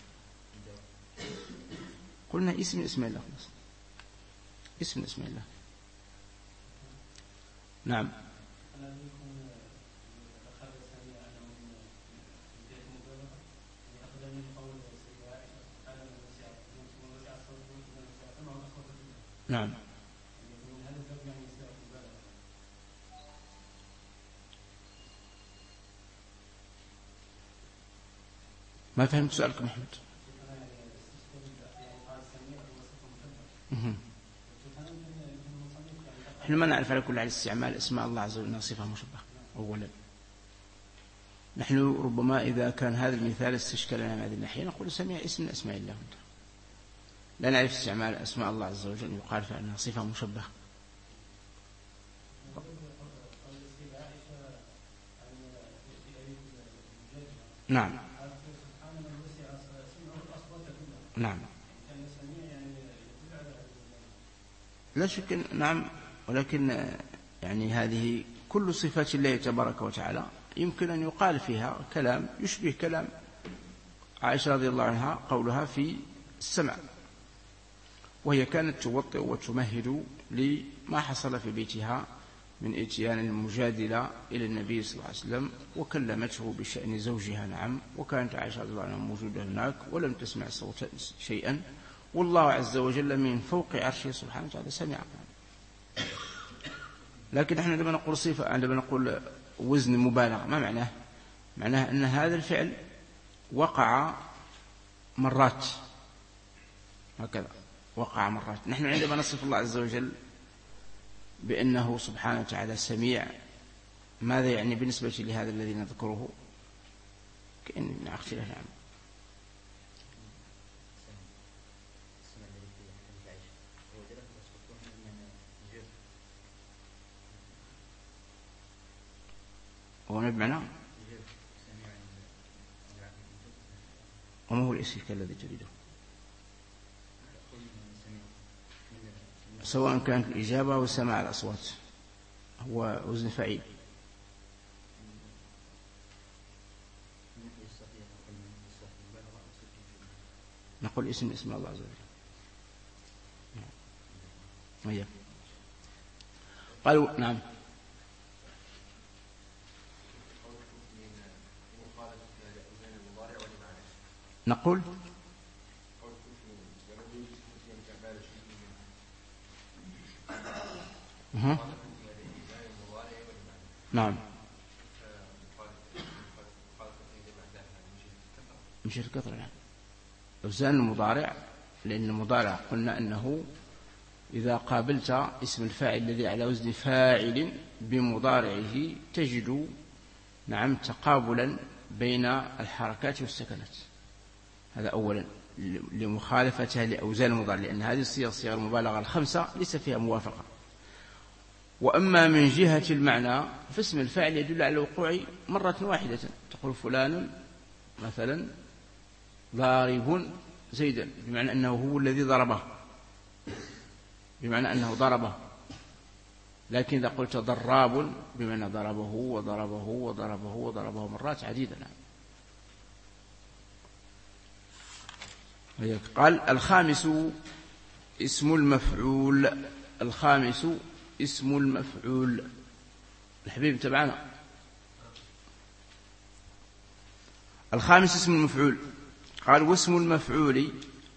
قلنا اسم من اسماء الله اسم من اسماء الله. نعم نعم. ما فهمت سؤالك محمد. احنا ما نعرف على كل حال استعمال اسماء الله عز وجل صفة مشبهة أولا. نحن ربما إذا كان هذا المثال استشكل لنا من هذه الناحية نقول سميع اسم من أسماء الله، لا نعرف استعمال أسماء الله عز وجل يقال فإنها صفة مشبهة. نعم نعم لا شك. نعم، ولكن يعني هذه كل صفات الله تبارك وتعالى يمكن أن يقال فيها كلام يشبه كلام عائشة رضي الله عنها قولها في السمع، وهي كانت توطئ وتمهد لما حصل في بيتها من اتيان المجادلة إلى النبي صلى الله عليه وسلم، وكلمته بشأن زوجها. نعم، وكانت عائشة رضي الله عنها موجودة هناك ولم تسمع صوتا شيئا، والله عز وجل من فوق عرشه سبحانه وتعالى سمع. لكن نحن عندما نقول صفة، عندما نقول وزن مبالغة، ما معناه؟ معناه أن هذا الفعل وقع مرات، هكذا وقع مرات. نحن عندما نصف الله عز وجل بأنه سبحانه وتعالى سميع، ماذا يعني بالنسبة لهذا الذي نذكره؟ كأن اختلاف. نعم. وما بمعنى؟ وما هو الاسم الذي تريده؟ سواء كانت الإجابة أو سماع الأصوات، هو وزن فعيل. نقول اسم اسم الله عز وجل. قالوا نعم. نقول أه. نعم، مش الكثرة. نعم، أوزان المضارع، لأن المضارع قلنا أنه إذا قابلت اسم الفاعل الذي على وزن فاعل بمضارعه تجد نعم تقابلا بين الحركات والسكنات. هذا أولا لمخالفتها لأوزان المضارع، لأن هذه الصيغ صيغ المبالغة الخمسة ليس فيها موافقة. وأما من جهة المعنى فاسم الفاعل يدل على الوقوع مرة واحدة. تقول فلان مثلا ضارب زيدا، بمعنى أنه هو الذي ضربه، بمعنى أنه ضربه. لكن إذا قلت ضراب بمعنى ضربه وضربه وضربه وضربه مرات عديدة. قال الخامس اسم المفعول. الخامس اسم المفعول. الحبيب تبعنا. الخامس اسم المفعول. قال واسم المفعول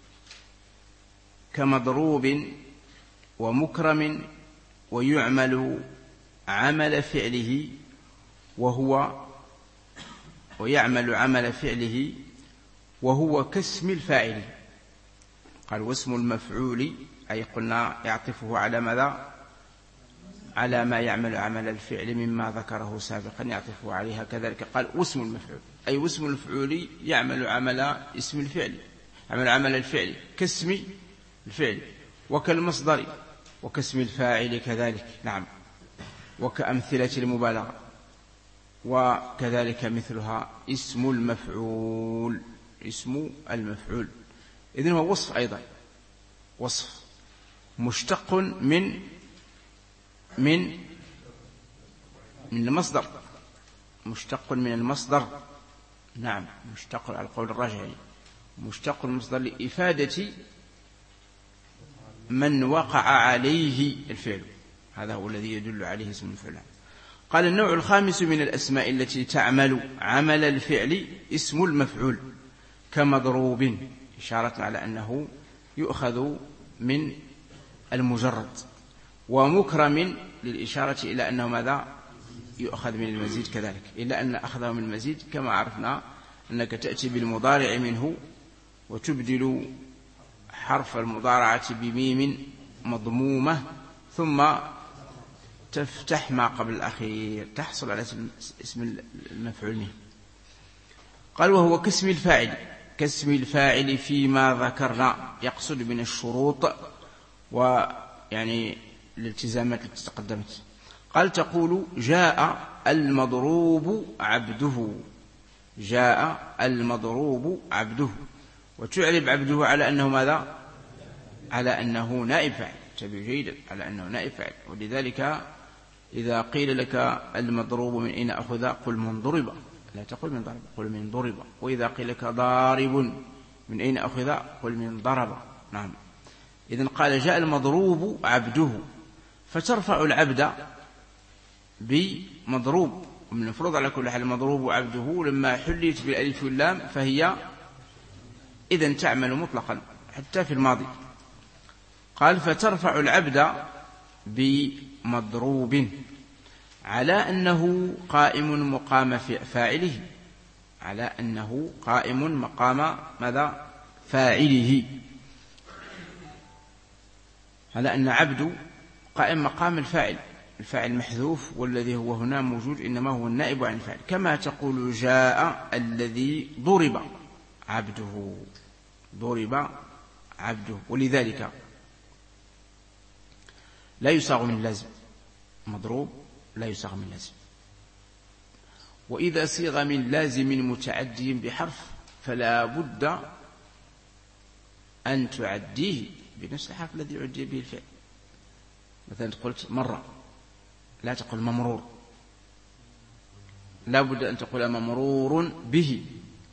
كمضروب ومكرم ويعمل عمل فعله وهو ويعمل عمل فعله وهو كاسم الفاعل. قال واسم المفعول أي قلنا يعطفه على ماذا؟ على ما يعمل عمل الفعل مما ذكره سابقا يعطفه عليها. كذلك قال واسم المفعول أي واسم المفعول يعمل عمل اسم الفعل، عمل عمل الفعل كاسم الفعل وكالمصدر وكاسم الفاعل كذلك. نعم، وكأمثلة المبالغة، وكذلك مثلها اسم المفعول. اسم المفعول إذن هو وصف أيضا، وصف مشتق من من من المصدر، مشتق من المصدر. نعم، مشتق على القول الراجحي، مشتق المصدر لإفادة من وقع عليه الفعل. هذا هو الذي يدل عليه اسم المفعول. قال النوع الخامس من الأسماء التي تعمل عمل الفعل اسم المفعول كمضروب، إشارة على أنه يؤخذ من المجرد، ومكرم للإشارة إلى أنه ماذا يؤخذ من المزيد كذلك، إلا أن أخذه من المزيد كما عرفنا أنك تأتي بالمضارع منه وتبدل حرف المضارعة بميم مضمومة ثم تفتح ما قبل الأخير تحصل على اسم المفعول منه. قال وهو كاسم الفاعل، كاسم الفاعل فيما ذكرنا، يقصد من الشروط ويعني الالتزامات التي تقدمت. قال تقول جاء المضروب عبده، جاء المضروب عبده، وتعرب عبده على أنه ماذا؟ على أنه نائب فاعل، تبي جيدا على أنه نائب فاعل. ولذلك إذا قيل لك المضروب من أين أخذ قل من ضرب، لا تقل من ضرب، قل من ضرب. وإذا قيل لك ضارب من أين أخذ قل من ضرب. نعم. إذن قال جاء المضروب عبده، فترفع العبد بمضروب، ومن المفروض على كل حال المضروب عبده لما حليت بالألف واللام فهي إذن تعمل مطلقا حتى في الماضي. قال فترفع العبد بمضروب على أنه قائم مقام فاعله، على أنه قائم مقام ماذا؟ فاعله، على أن عبد قائم مقام الفاعل، الفاعل محذوف والذي هو هنا موجود إنما هو النائب عن الفاعل. كما تقول جاء الذي ضرب عبده، ضرب عبده. ولذلك لا يصاغ من لازم، مضروب لا يصاغ من لازم. وإذا صيغ من لازم متعدي بحرف فلا بد أن تعديه بنفس الحرف الذي عدي به الفعل. مثلا قلت مرة، لا تقول ممرور، لا بد أن تقول ممرور به.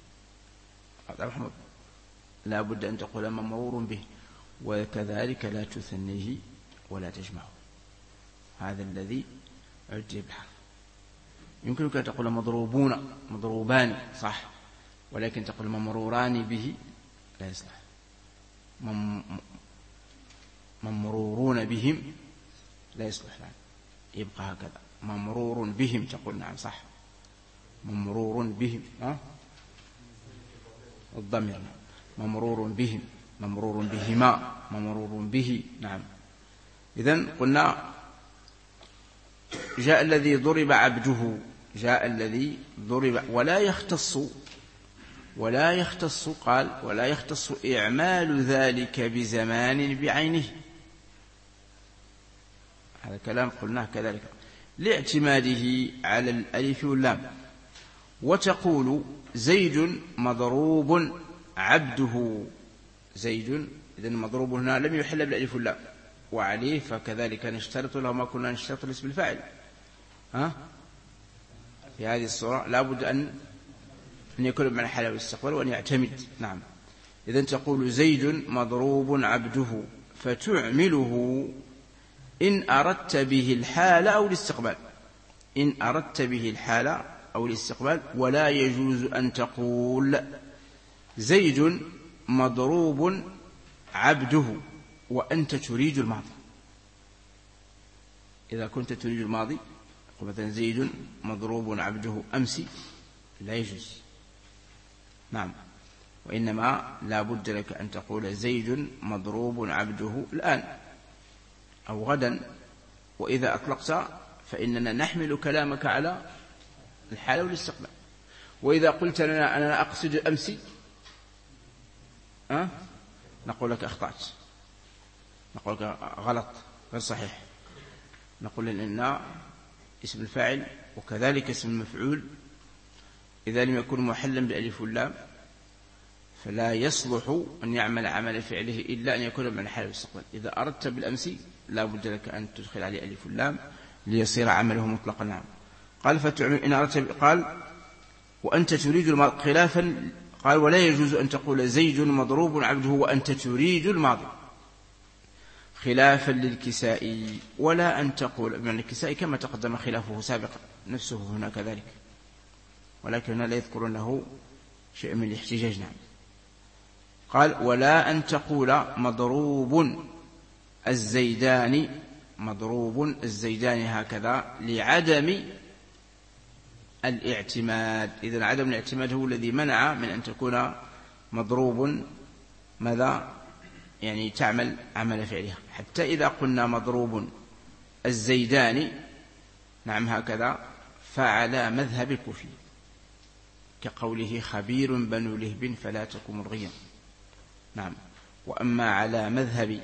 لا بد أن تقول ممرور به. وكذلك لا تثنيه ولا تجمعه، هذا الذي عدي بالحرف. يمكنك أن تقول مضروبون، مضروبان صح، ولكن تقول ممروران به لا يصلح. ممرورون بهم لا يصلح، نعم. يبقى هكذا ممرور بهم تقول نعم صح، ممرور بهم ها الضمير، ممرور بهم، ممرور بهما، ممرور به. نعم. إذن قلنا جاء الذي ضرب عبده، جاء الذي ضرب، ولا يختص ولا يختص قال ولا يختص إعمال ذلك بزمان بعينه. هذا كلام قلناه كذلك لاعتماده على الألف واللام. وتقول زيد مضروب عبده، زيد إذن مضروب هنا لم يحل بالألف واللام، وعليه فكذلك نشترط له ما كنا نشترط الاسم الفاعل. ها في هذه الصورة لا بد أن أن يكون بمعنى حال والاستقبال وأن يعتمد. نعم. إذن تقول زيد مضروب عبده، فتعمله إن أردت به الحال أو الاستقبال، إن أردت به الحال أو الاستقبال. ولا يجوز أن تقول زيد مضروب عبده وأنت تريد الماضي. إذا كنت تريد الماضي مثلا زيد مضروب عبده أمس لا يجوز. نعم. وإنما لا بد لك أن تقول زيد مضروب عبده الآن أو غدا. وإذا أطلقت فإننا نحمل كلامك على الحال والاستقبال. وإذا قلت لنا أنا أقصد أمس أه؟ نقول لك أخطأت، نقول لك غلط غير صحيح. نقول إن اسم الفاعل وكذلك اسم المفعول إذا لم يكن محلا بالألف واللام فلا يصلح أن يعمل عمل فعله إلا أن يكون من حال الاستقبال. إذا أردت بالأمس لا بد لك أن تدخل عليه ألف واللام ليصير عمله مطلقا. نعم. قال فتعمل إن أردت، قال وأنت تريد الماضي خلافا. قال ولا يجوز أن تقول زيد مضروب عبده وأنت تريد الماضي، خلافا للكسائي. ولا أن تقول، يعني الكسائي كما تقدم خلافه سابقا نفسه هنا كذلك، ولكن هنا لا يذكرون له شيء من الاحتجاج. نعم. قال ولا أن تقول مضروب الزيداني، مضروب الزيداني هكذا لعدم الاعتماد. إذن عدم الاعتماد هو الذي منع من أن تكون مضروب ماذا يعني تعمل عمل فعلها. حتى إذا قلنا مضروب الزيداني نعم هكذا فعلى مذهب الكوفي، كقوله خبير بنو لهب فلا تكن مرغيا. نعم. وأما على مذهب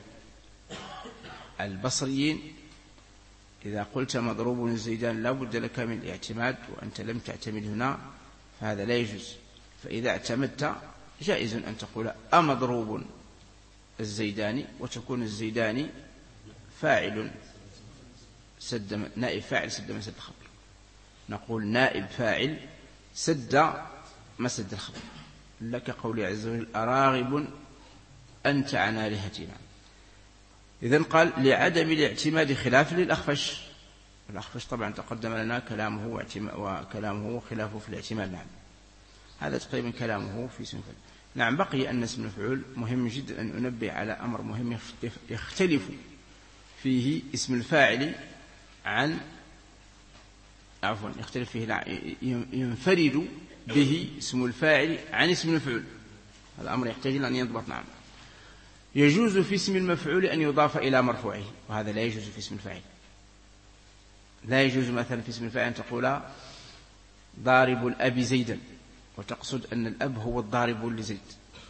البصريين إذا قلت مضروب الزيدان لا بد لك من الاعتماد، وأنت لم تعتمد هنا فهذا لا يجوز. فإذا اعتمدت جائز أن تقول أمضروب الزيداني، وتكون الزيداني فاعل سد، نائب فاعل سد مسد الخبر. نقول نائب فاعل سد مسد الخبر، لك قولي عز وجل أراغب أنت عن آلهتنا. إذن قال لعدم الاعتماد خلاف للأخفش. الأخفش طبعا تقدم لنا كلامه وكلامه خلافه في الاعتماد. نعم. هذا تقريبا كلامه في اسم الفعل. نعم. بقي أن اسم المفعول مهم جدا أن أنبه على أمر مهم يختلف فيه اسم الفاعل عن عفوا يختلف فيه ينفرد به اسم الفاعل عن اسم المفعول. هذا أمر يحتاج أن ينضبط. نعم. يجوز في اسم المفعول أن يضاف إلى مرفوعه، وهذا لا يجوز في اسم الفاعل. لا يجوز مثلا في اسم الفاعل أن تقول ضارب الأب زيدا وتقصد أن الأب هو الضارب لزيد،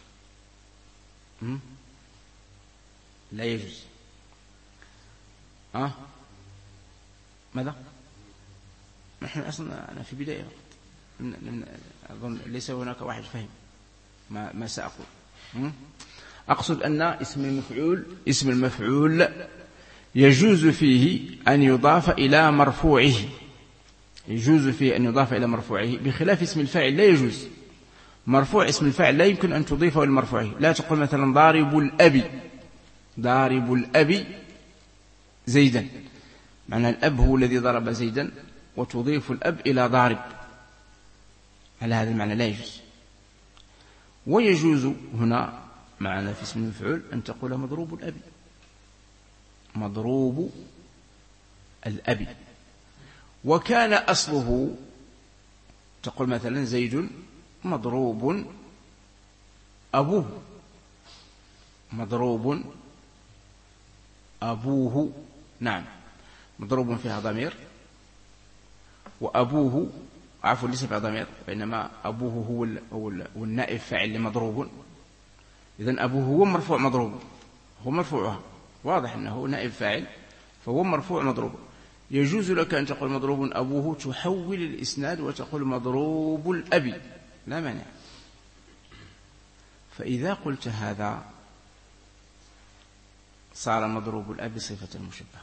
لا يجوز. أه؟ ماذا؟ نحن أصلا أنا في بداية أظن ليس هناك واحد فهم ما, ما سأقول. أقصد أن اسم المفعول اسم المفعول يجوز فيه أن يضاف إلى مرفوعه، يجوز فيه أن يضاف إلى مرفوعه، بخلاف اسم الفاعل لا يجوز. مرفوع اسم الفاعل لا يمكن أن تضيفه إلى مرفوعه. لا تقول مثلا ضارب الأب، ضارب الأب زيدا، معنى الأب هو الذي ضرب زيدا وتضيف الأب إلى ضارب، على هذا المعنى لا يجوز. ويجوز هنا معنا في اسم المفعول أن تقول مضروب الأب، مضروب الأب. وكان أصله تقول مثلا زيد مضروب أبوه، مضروب أبوه. نعم. مضروب فيها ضمير، وأبوه عفوا ليس فيها ضمير، بينما أبوه هو هو النائب فاعل لمضروب. إذن أبوه هو مرفوع مضروب، هو مرفوعها، واضح أنه نائب فاعل فهو مرفوع مضروب. يجوز لك أن تقول مضروب أبوه، تحول الإسناد وتقول مضروب الأب، لا مانع. فإذا قلت هذا صار مضروب الأب صفة المشبه.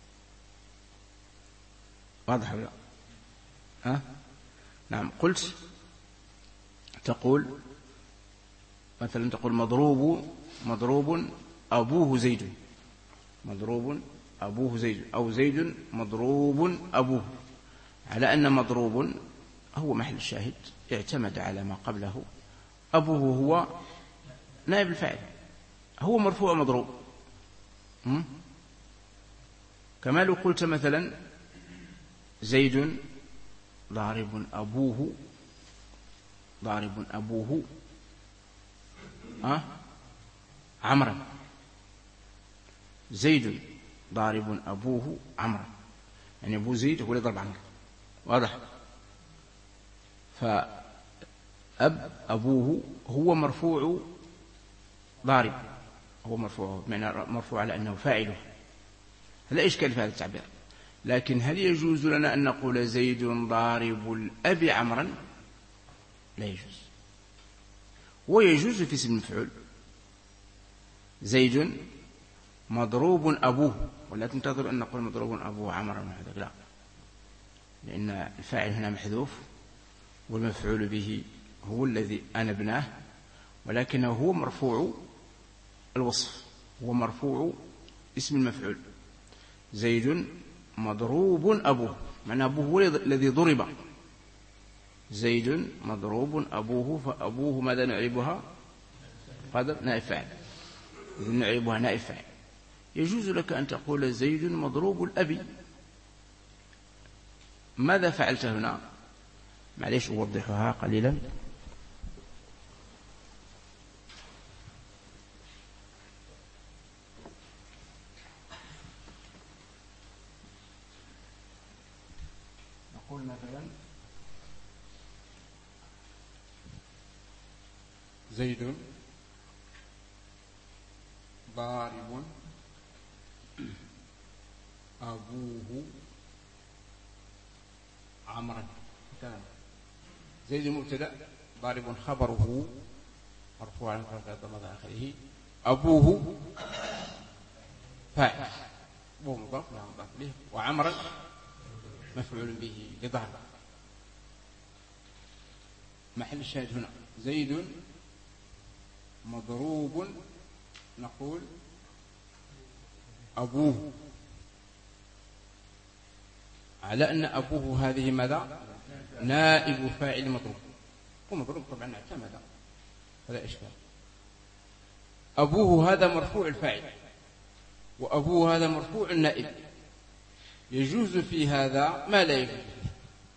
واضح ولا لا؟ أه؟ نعم. قلت تقول مثلا تقول مضروب مضروب أبوه زيد، مضروب أبوه زيد، أو زيد مضروب أبوه، على أن مضروب هو محل الشاهد اعتمد على ما قبله. أبوه هو نائب الفاعل، هو مرفوع مضروب. كما لو قلت مثلا زيد ضارب أبوه، ضارب أبوه أه؟ عمرا، زيد ضارب أبوه عمرا، يعني أبو زيد هو اللي ضرب عمرو، واضح. فأب أبوه هو مرفوع ضارب، هو مرفوع بمعنى مرفوع على أنه فاعله، لا إشكال في هذا التعبير. لكن هل يجوز لنا أن نقول زيد ضارب الأب عمرا؟ لا يجوز. ويجوز في اسم المفعول زيد مضروب أبوه، ولا تنتظر أن نقول مضروب أبوه عمرا، لا، لأن الفاعل هنا محذوف والمفعول به هو الذي أنبناه، ولكنه هو مرفوع الوصف، هو مرفوع اسم المفعول. زيد مضروب أبوه، معنى أبوه هو الذي ضرب. زيد مضروب أبوه، فأبوه ماذا نعربها؟ قدر نائب فاعل، نعربها نائب فاعل. يجوز لك أن تقول زيد مضروب الأبي. ماذا فعلت هنا؟ معليش أوضحها قليلا. نقول مثلا زيد ضارب أبوه عمرا. زيد مبتدأ ضارب خبره مرفوع على ماذا آخره، أبوه فاعل، أبوه مضاف مضاف إليه، وعمرا مفعول به لضارب. محل الشاهد هنا زيد مضروب، نقول أبوه، على أن أبوه هذه ماذا؟ نائب فاعل مضروب، ومضروب طبعا اعتمد، فلا إشكال. أبوه هذا مرفوع الفاعل، وأبوه هذا مرفوع النائب. يجوز في هذا ما لا يجوز فيه.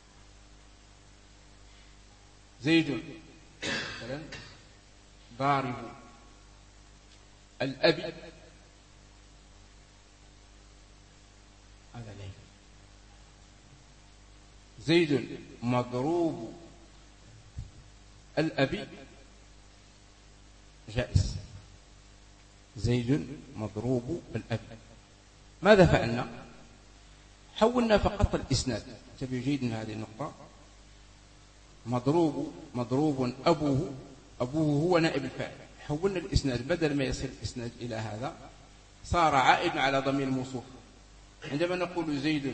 زيد مثلا ضارب الأبي، هذا لا يجوز. زيد مضروب الأبي جائز. زيد مضروب الأبي. ماذا فعلنا؟ حولنا فقط الإسناد. انتبهوا جيدا هذه النقطة. مضروب مضروب أبوه، أبوه هو نائب الفاعل. حولنا الإسناد، بدل ما يصل الإسناد إلى هذا صار عائد على ضمير الموصوف. عندما نقول زيد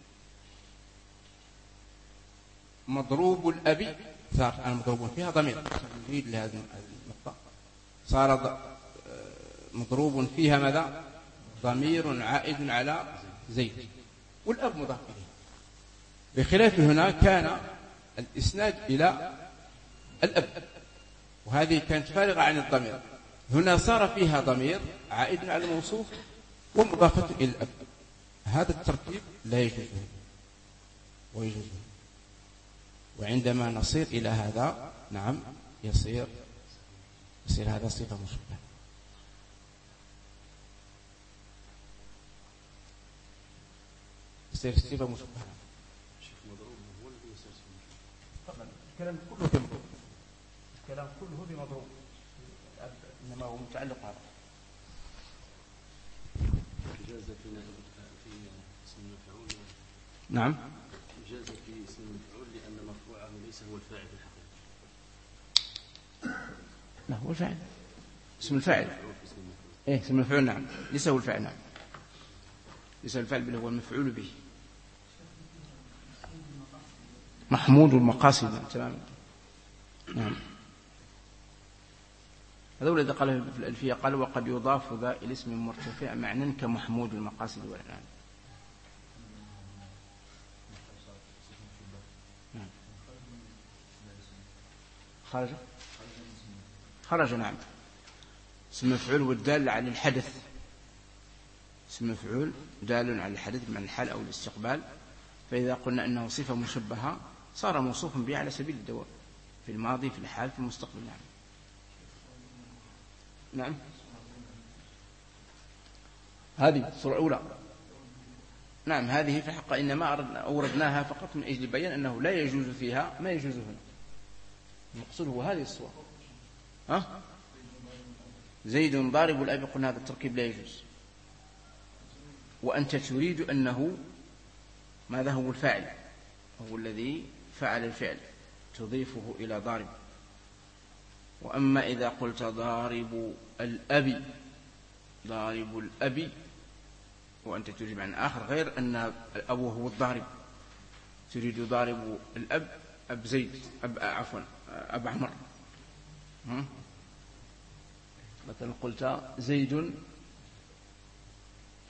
مضروب الأبي، صار أنا مضروب فيها ضمير، نريد لهذه النقطة. صار مضروب فيها ماذا؟ ضمير عائد على زيد، والأب مضاف إليه. بخلاف هنا كان الإسناد إلى الأب، وهذه كانت فارغة عن الضمير. هنا صار فيها ضمير عائد على الموصوف ومضافة إلى الأب. هذا الترتيب لا يجوز ويجوز. وعندما نصير إلى هذا نعم يصير يصير هذا صفة مشبهة. يصير صفة مشبهة. الكلام كله بمضروب، الكلام كله بمضروب، إنما هو متعلق هذا. إجازة في اسم المفعول. نعم. إجازة في اسم المفعول لأن مرفوعه ليس هو الفاعل في الحقيقة. لا هو الفاعل، اسم الفاعل. إيه اسم المفعول نعم، ليس هو الفاعل. نعم ليس الفاعل بل هو المفعول به. محمود المقاصد. تمام. نعم. هذا الذي قال في الألفية، قال وقد يضاف ذا إلى اسم مرتفع معنى كمحمود المقاصد والعنان. نعم. خرج خرج نعم. اسم مفعول والدال على الحدث. اسم مفعول دال على الحدث من الحال أو الاستقبال، فإذا قلنا أنه صفة مشبهة صار موصوفا به على سبيل الدوام، في الماضي في الحال في المستقبل. نعم. نعم. هذه الصورة الأولى. نعم هذه في الحقيقة إنما أوردناها فقط من أجل بيان أنه لا يجوز فيها ما يجوز هنا. المقصود هو هذه الصورة. ها؟ زيد ضارب الأب، قلنا هذا التركيب لا يجوز، وأنت تريد أنه ماذا هو الفاعل، هو الذي فعل الفعل تضيفه إلى ضارب. وأما إذا قلت ضارب الأبي، ضارب الأبي وأنت تجيب عن آخر غير أن الأب هو الضارب، تريد ضارب الأب أب زيد أب عفوا أب عمر. مثلا قلت زيد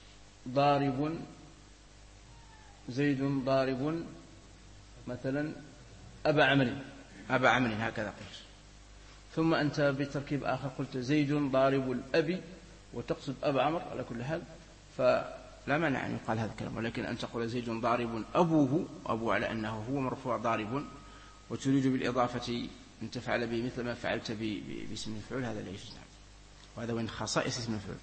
ضارب زيد ضارب مثلا أبا عمرو أبا عمرو هكذا قلت، ثم أنت بتركيب آخر قلت زيد ضارب الأبي وتقصد أبا عمرو، على كل حال فلا مانع أن يقال هذا الكلام، ولكن أن تقول زيد ضارب أبوه، أبو على أنه هو مرفوع ضارب، وتريد بالإضافة أن تفعل به مثل ما فعلت باسم المفعول، هذا لا يجوز. وهذا من خصائص اسم المفعول.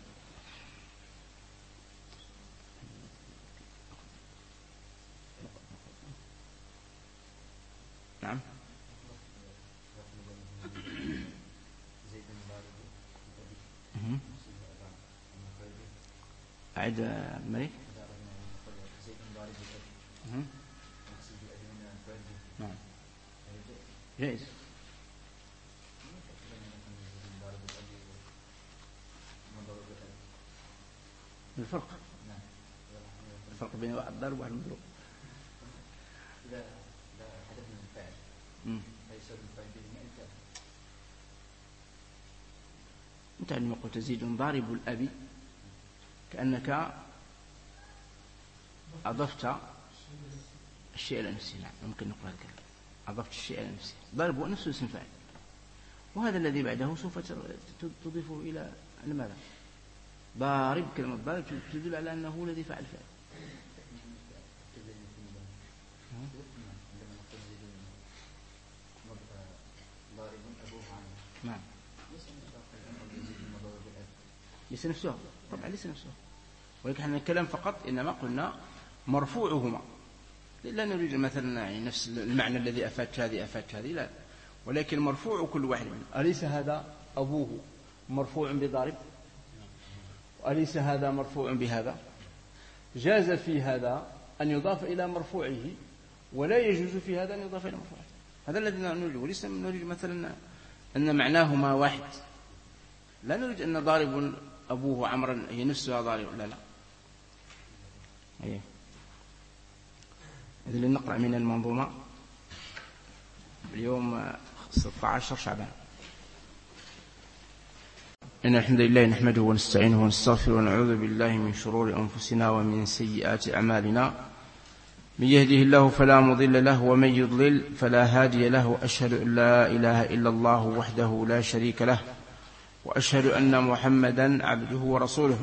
نعم. أعد الملك. نعم جائز. الفرق الفرق بين واحد ضارب وواحد مضروب. إذا حدث من الفعل فيصير الفعل به الفعل. أنت عندما قلت زيد ضارب الأبي كأنك أضفت الشيء إلى نفسه. نعم ممكن نقول هذا الكلام، أضفت الشيء إلى نفسه. ضرب هو نفسه اسم فاعل، وهذا الذي بعده سوف تضيفه إلى لماذا؟ ضارب، كلمة ضارب تدل على أنه الذي فعل فعل. نعم ليس نفسه، طبعا ليس نفسه، ولكن احنا نتكلم فقط إنما قلنا مرفوعهما، لا نريد مثلا يعني نفس المعنى الذي أفادت هذه أفادت هذه، لا، ولكن مرفوع كل واحد منه. أليس هذا أبوه مرفوع بضارب؟ وأليس هذا مرفوع بهذا؟ جاز في هذا أن يضاف إلى مرفوعه، ولا يجوز في هذا أن يضاف إلى مرفوعه. هذا الذي نريد، وليس نريد مثلا أن معناهما واحد. لا نريد أن ضارب أبوه عمرا هي نفسها ضارب، لا لا. أيه. إذن نقرأ من المنظومة اليوم ستة عشر شعبان. إن الحمد لله نحمده ونستعينه ونستغفره ونعوذ بالله من شرور أنفسنا ومن سيئات أعمالنا. من يهده الله فلا مضل له ومن يضلل فلا هادي له. أشهد أن لا إله إلا الله وحده لا شريك له، وأشهد أن محمدا عبده ورسوله.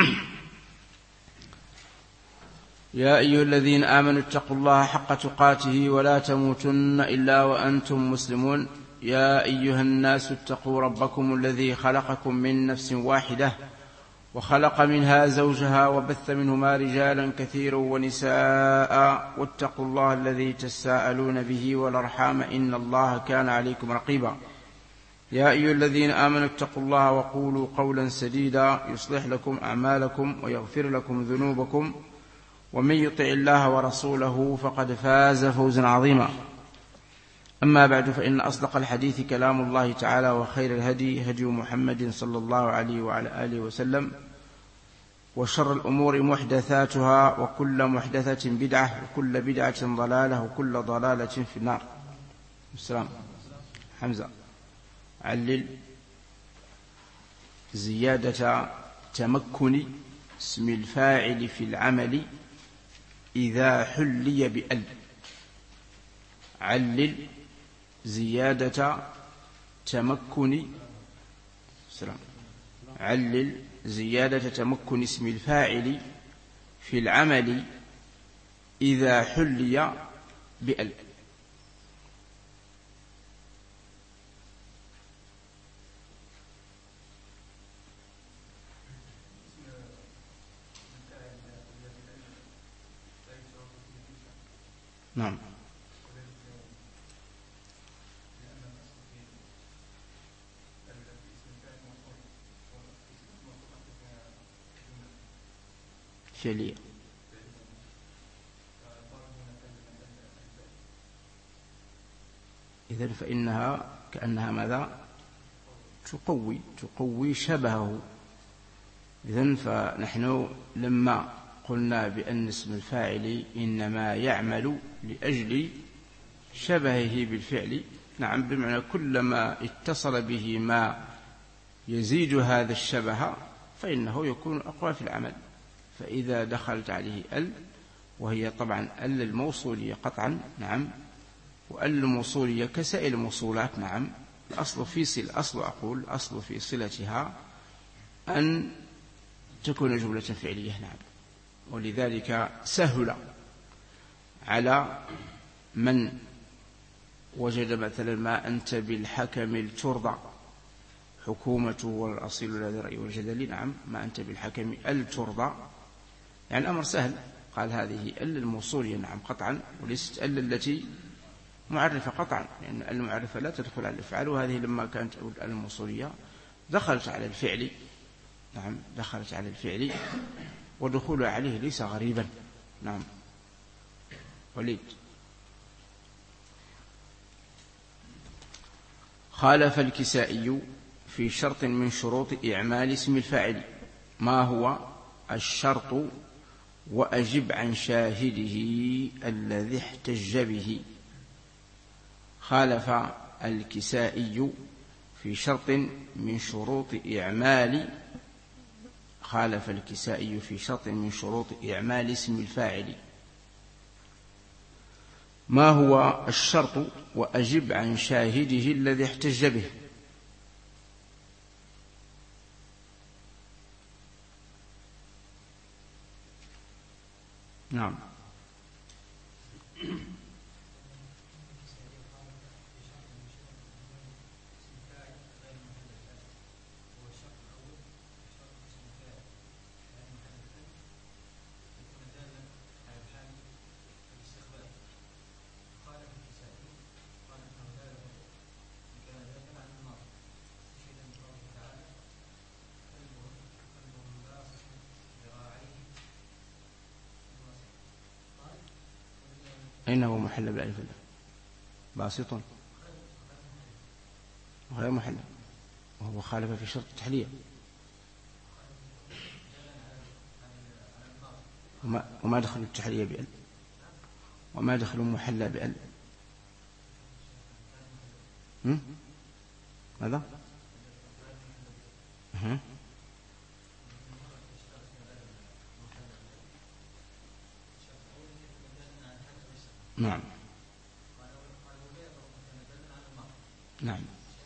يا أيها الذين آمنوا اتقوا الله حق تقاته ولا تموتن إلا وأنتم مسلمون. يا أيها الناس اتقوا ربكم الذي خلقكم من نفس واحدة وخلق منها زوجها وبث منهما رجالا كثيرا ونساء، واتقوا الله الذي تساءلون به والأرحام إن الله كان عليكم رقيبا. يا أيها الذين آمنوا اتقوا الله وقولوا قولا سديدا يصلح لكم أعمالكم ويغفر لكم ذنوبكم، ومن يطع الله ورسوله فقد فاز فوزا عظيما. أما بعد، فإن أصدق الحديث كلام الله تعالى، وخير الهدي هدي محمد صلى الله عليه وعلى آله وسلم، وشر الأمور محدثاتها، وكل محدثة بدعة، وكل بدعة ضلالة، وكل ضلالة في النار. السلام. حمزة علل زيادة تمكن اسم الفاعل في العمل إذا حلي بأل. علل زيادة تمكن سلام علل زيادة تمكن اسم الفاعل في العمل إذا حلي بأل. نعم. فعلية. إذن فإنها كأنها ماذا؟ تقوي تقوي شبهه. إذن فنحن لما قلنا بأن اسم الفاعل إنما يعمل لأجل شبهه بالفعل، نعم، بمعنى كلما اتصل به ما يزيد هذا الشبه فإنه يكون أقوى في العمل. فإذا دخلت عليه ال، وهي طبعا ال الموصولية قطعا، نعم، وال الموصولية كسائر الموصولات، نعم، الأصل في صل أصل أقول الأصل في صلتها أن تكون جملة فعلية، نعم. ولذلك سهل على من وجد مثلا ما أنت بالحكم الترضى حكومته والأصيل الذي رأي والجدل، نعم، ما أنت بالحكم الترضى، يعني الأمر سهل. قال هذه ال الموصولية، نعم، قطعا، وليست ال التي معرفة قطعا، لأن ال المعرفة لا تدخل على الفعل، وهذه لما كانت ال الموصولية دخلت على الفعل، نعم، دخلت على الفعل، ودخولها عليه ليس غريبا، نعم. وليد. خالف الكسائي في شرط من شروط إعمال اسم الفاعل. ما هو الشرط؟ وأجب عن شاهده الذي احتج به. خالف الكسائي في شرط من شروط إعمال خالف الكسائي في شرط من شروط إعمال اسم الفاعل. ما هو الشرط؟ وأجب عن شاهده الذي احتج به. نعم. أين هو محل بالألف واللام؟ باسط غير محل، وهو خالف في شرط التحلية. وما, وما دخل التحلية بأل، وما دخل محل بأل. ماذا؟ أه. نعم نعم.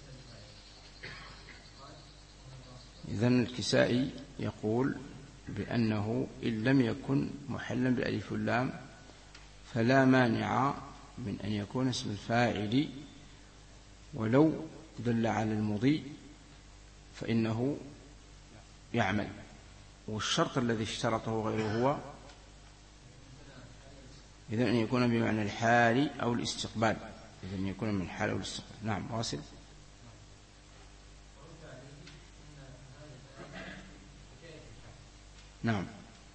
إذن الكسائي يقول بأنه إن لم يكن محلا بألف اللام فلا مانع من أن يكون اسم الفاعل ولو دل على المضي فإنه يعمل. والشرط الذي اشترطه غيره هو إذن أن يكون بمعنى الحال أو الاستقبال، إذن أن يكون من الحال أو الاستقبال. نعم. واصل. نعم.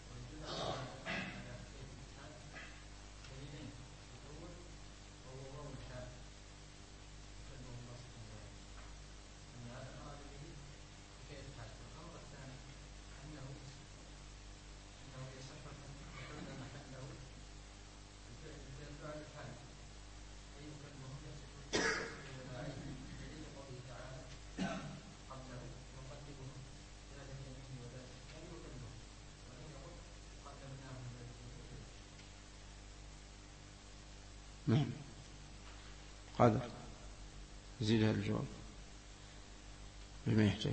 نعم. قادر زيد هذا الجواب بما يحتاجه.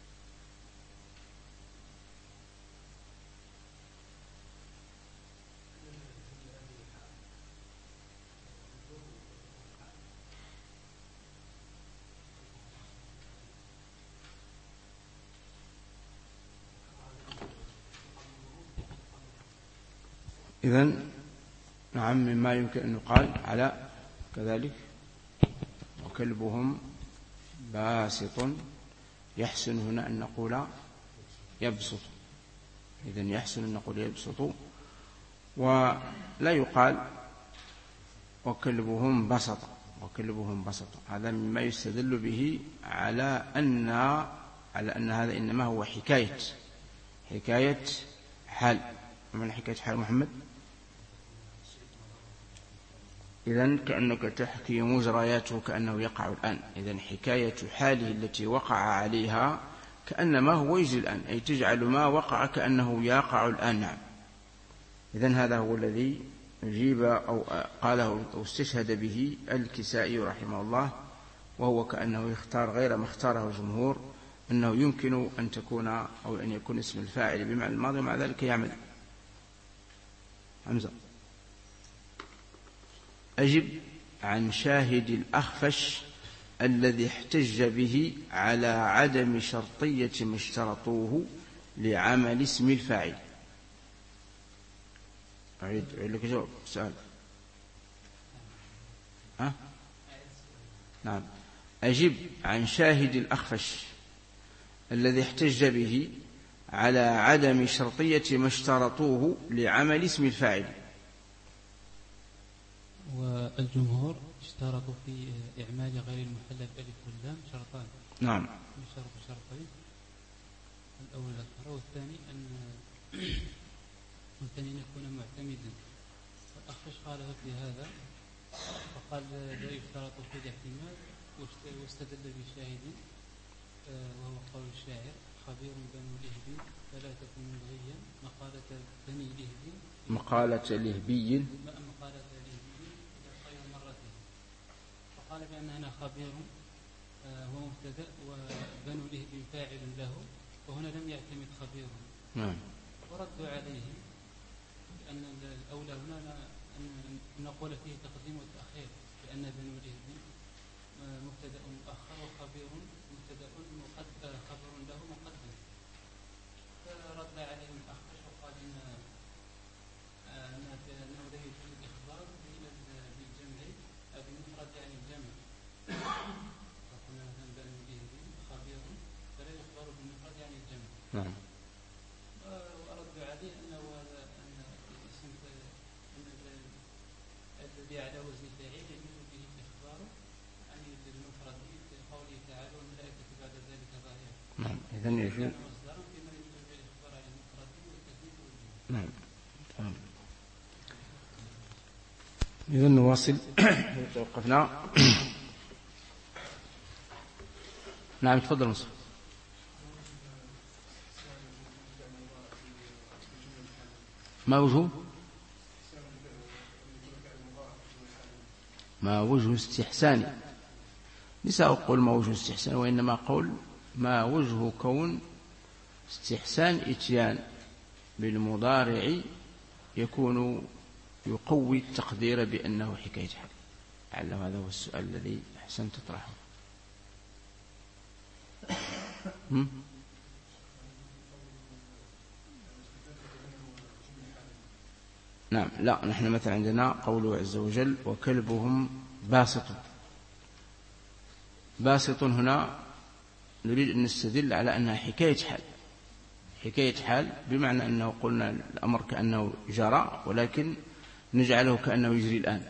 إذن نعم مما يمكن أن يقال على كذلك وكلبهم باسط. يحسن هنا أن نقول يبسط، إذن يحسن أن نقول يبسط، ولا يقال وكلبهم بسط وكلبهم بسط. هذا مما يستدل به على أن على أن هذا إنما هو حكاية حكاية حال. من حكاية حال محمد؟ إذن كأنك تحكي مجرياته كأنه يقع الآن. إذن حكاية حاله التي وقع عليها كأنما هو يجري الآن، أي تجعل ما وقع كأنه يقع الآن. نعم. إذن هذا هو الذي أجيب أو قاله أو استشهد به الكسائي رحمه الله، وهو كأنه يختار غير ما اختاره الجمهور، أنه يمكن أن تكون أو أن يكون اسم الفاعل بمعنى الماضي ومع ذلك يعمل. حمزة. أجب عن شاهد الأخفش الذي احتج به على عدم شرطية ما اشترطوه لعمل اسم الفاعل. أعيد لك جواب سؤال. ها؟ نعم. أجب عن شاهد الأخفش الذي احتج به على عدم شرطية ما اشترطوه لعمل اسم الفاعل. والجمهور اشترطوا في إعمال غير المحلل ألف واللام شرطان. نعم. شرط شرطين، الأول ذكر والثاني أن والثاني أن يكون معتمدا. والأخفش خالف في هذا وقال لا يشترط في الاحتمال، واستدل بشاهد وهو قول الشاعر: خبير بنو لهب فلا تكن ملغيا مقالة بني لهب مقالة لهبي مقالة لهبي خير مرتين. فقال بأن هنا خبير هو مبتدأ وبنو لهب فاعل له، وهنا لم يعتمد خبير. نعم. وردوا عليه بأن الأولى هنا أن نقول فيه تقديم وتأخير، لأن بنو لهب مبتدأ مؤخر وخبير مبتدأ خبر له مقدم. فرد عليهم الأخفش وقال إن أنه لا يجوز الإخبار بالجمع بالمفرد يعني الجمع. فقلنا مثلا بنو لهب خبير فلا يخبر بالمفرد يعني الجمع. نعم. وردوا عليه أنه هذا أن الاسم الذي على وزن فاعل يجوز به الإخبار عن المفرد قوله تعالى: والملائكة بعد ذلك ظاهرة. نعم. إذن يجوز. نعم. إذن نواصل. توقفنا. نعم تفضل مصر. ما وجه ما وجه استحسان؟ ليس أقول ما وجه استحسان، وإنما أقول ما وجه كون استحسان إتيان بالمضارع يكون يقوي التقدير بأنه حكاية حال. لعل هذا هو السؤال الذي أحسن تطرحه. نعم. لا، نحن مثلا عندنا قوله عز وجل: وكلبهم باسط. باسط هنا نريد أن نستدل على أنها حكاية حال. حكاية حال بمعنى أنه قلنا الأمر كأنه جرى، ولكن نجعله كأنه يجري الآن.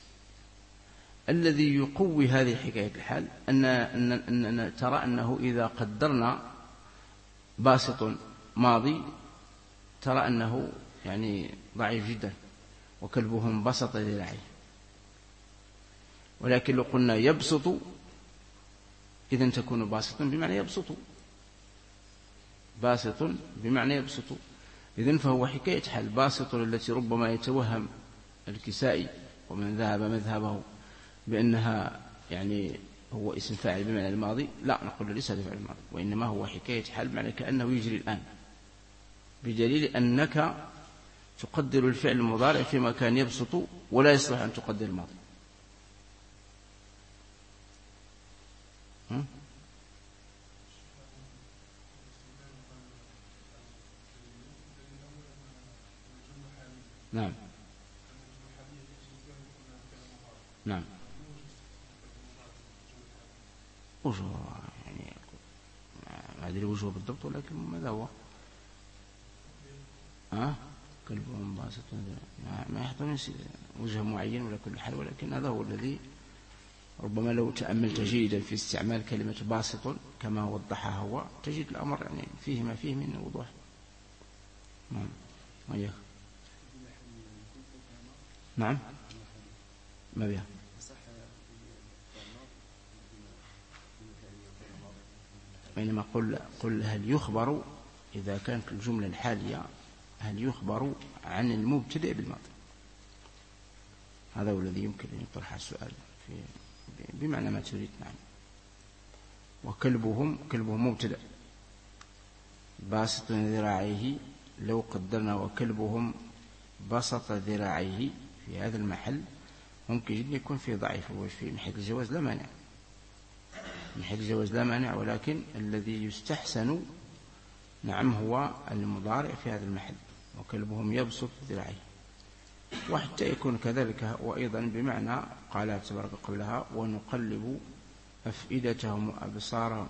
الذي يقوي هذه حكاية الحال أن, أن, أن, أن ترى أنه إذا قدرنا باسط ماضي ترى أنه يعني ضعيف جدا، وكلبهم بسط ذراعيه. ولكن لو قلنا يبسط إذن تكون باسط بمعنى يبسط، باسط بمعنى يبسط. إذن فهو حكاية حال. باسط التي ربما يتوهم الكسائي ومن ذهب مذهبه بأنها يعني هو اسم فاعل بمعنى الماضي، لا، نقول ليس بفعل الماضي، وإنما هو حكاية حال بمعنى كأنه يجري الآن، بدليل أنك تقدر الفعل المضارع في مكان يبسط ولا يصلح أن تقدر الماضي. م? نعم. نعم. وجه يعني ما أدري وجهه بالضبط، ولكن ماذا هو؟ ها؟ كلبهم باسط. ما يحضرني وجه معين ولا كل حال، ولكن هذا هو الذي ربما لو تأملت جيدا في استعمال كلمة باسط كما وضحها هو تجد الأمر يعني فيه ما فيه من وضوح. نعم. وياك. نعم. ما بها؟ وإنما قل, قل هل يخبر إذا كانت الجملة الحالية هل يخبر عن المبتدئ بالماضي. هذا هو الذي يمكن أن يطرح السؤال في بمعنى ما تريد. نعم. وكلبهم كلبهم مبتدأ باسط ذراعيه، لو قدرنا وكلبهم بسط ذراعيه في هذا المحل ممكن جدا يكون فيه ضعيف، وفي محل الجواز لا مانع، محل الجواز لا مانع، ولكن الذي يستحسن نعم هو المضارع في هذا المحل، وكلبهم يبسط ذراعيه. وحتى يكون كذلك وأيضا بمعنى قال تبارك قبلها ونقلب أفئدتهم وأبصارهم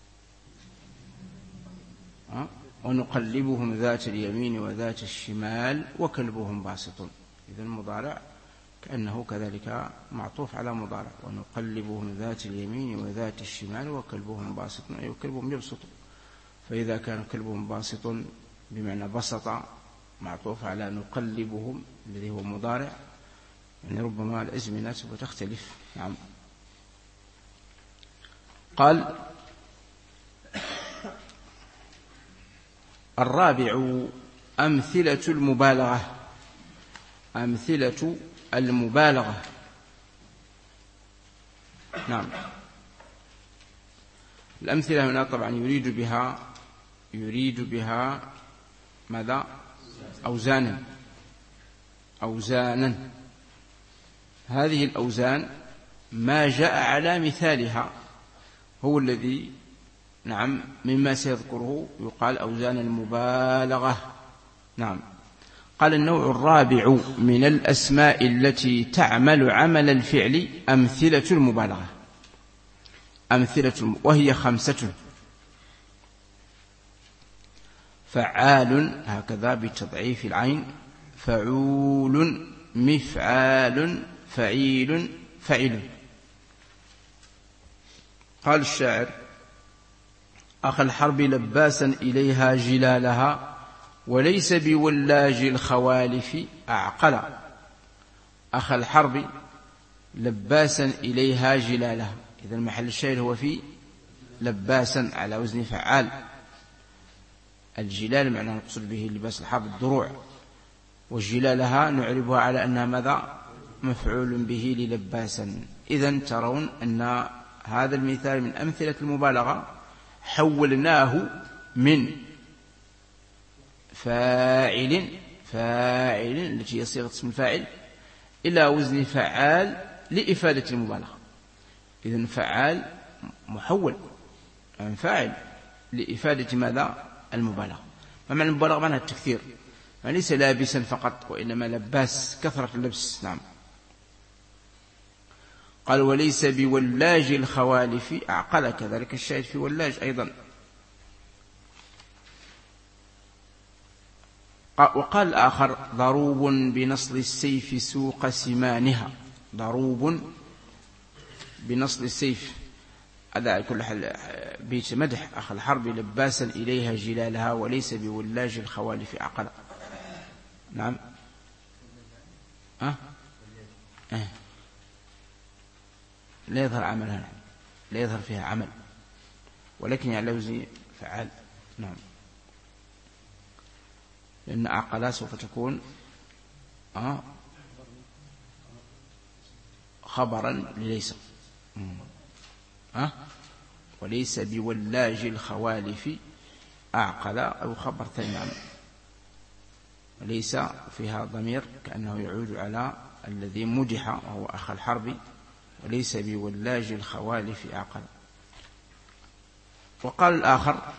أه؟ ونقلبهم ذات اليمين وذات الشمال وكلبهم باسط. إذن المضارع كأنه كذلك معطوف على مضارع، ونقلبهم ذات اليمين وذات الشمال وكلبهم باسط، أي وكلبهم يبسط. فإذا كان كلبهم باسط بمعنى بسط معطوف على نقلبهم الذي هو مضارع، يعني ربما الأزمنة وتختلف. نعم. قال الرابع أمثلة المبالغة، أمثلة المبالغة. نعم. الأمثلة هنا طبعا يريد بها يريد بها ماذا؟ أوزانا أوزانا هذه الأوزان ما جاء على مثالها هو الذي نعم مما سيذكره يقال أوزان المبالغة. نعم. قال النوع الرابع من الأسماء التي تعمل عمل الفعل أمثلة المبالغة، أمثلة وهي خمسة: فعال هكذا بتضعيف العين، فعول، مفعال، فعيل، فعل. قال الشاعر أخ الحرب لباسا إليها جلالها وليس بولاج الخوالف أعقل. أخ الحرب لباسا إليها جلالها، إذا المحل الشاعر هو في لباسا على وزن فعال. الجلال معناه نقصد به لباس الحرب الدروع، والجلالها نعربها على أنها ماذا؟ مفعول به للباسا. إذن ترون أن هذا المثال من أمثلة المبالغة حولناه من فاعل فاعل التي هي صيغة اسم الفاعل إلى وزن فعال لإفادة المبالغة. إذن فعال محول عن فاعل لإفادة ماذا؟ المبالغة. ما معنى المبالغة؟ معنى التكثير، يعني ليس لابسا فقط وإنما لباس كثرة اللبس. نعم. قال وليس بولاج الخوالف أعقل، كذلك الشاهد في ولاج أيضا. وقال الآخر ضروب بنصل السيف سوق سمانها، ضروب بنصل السيف، هذا كل حال بيت مدح أخ الحرب لباسا إليها جلالها وليس بولاج الخوالف أعقل. نعم. أه؟ أه؟ لا يظهر عملها، لا يظهر فيها عمل، ولكن على وزن فعال. نعم. لأن أعقل سوف تكون أه؟ خبرا لليس أه؟ وليس بولاج الخوالف أعقل أو خبر ثاني، وليس فيها ضمير كأنه يعود على الذي مدح وهو أخ الحرب، وليس بولاج الخوالف أعقل. وقال الآخر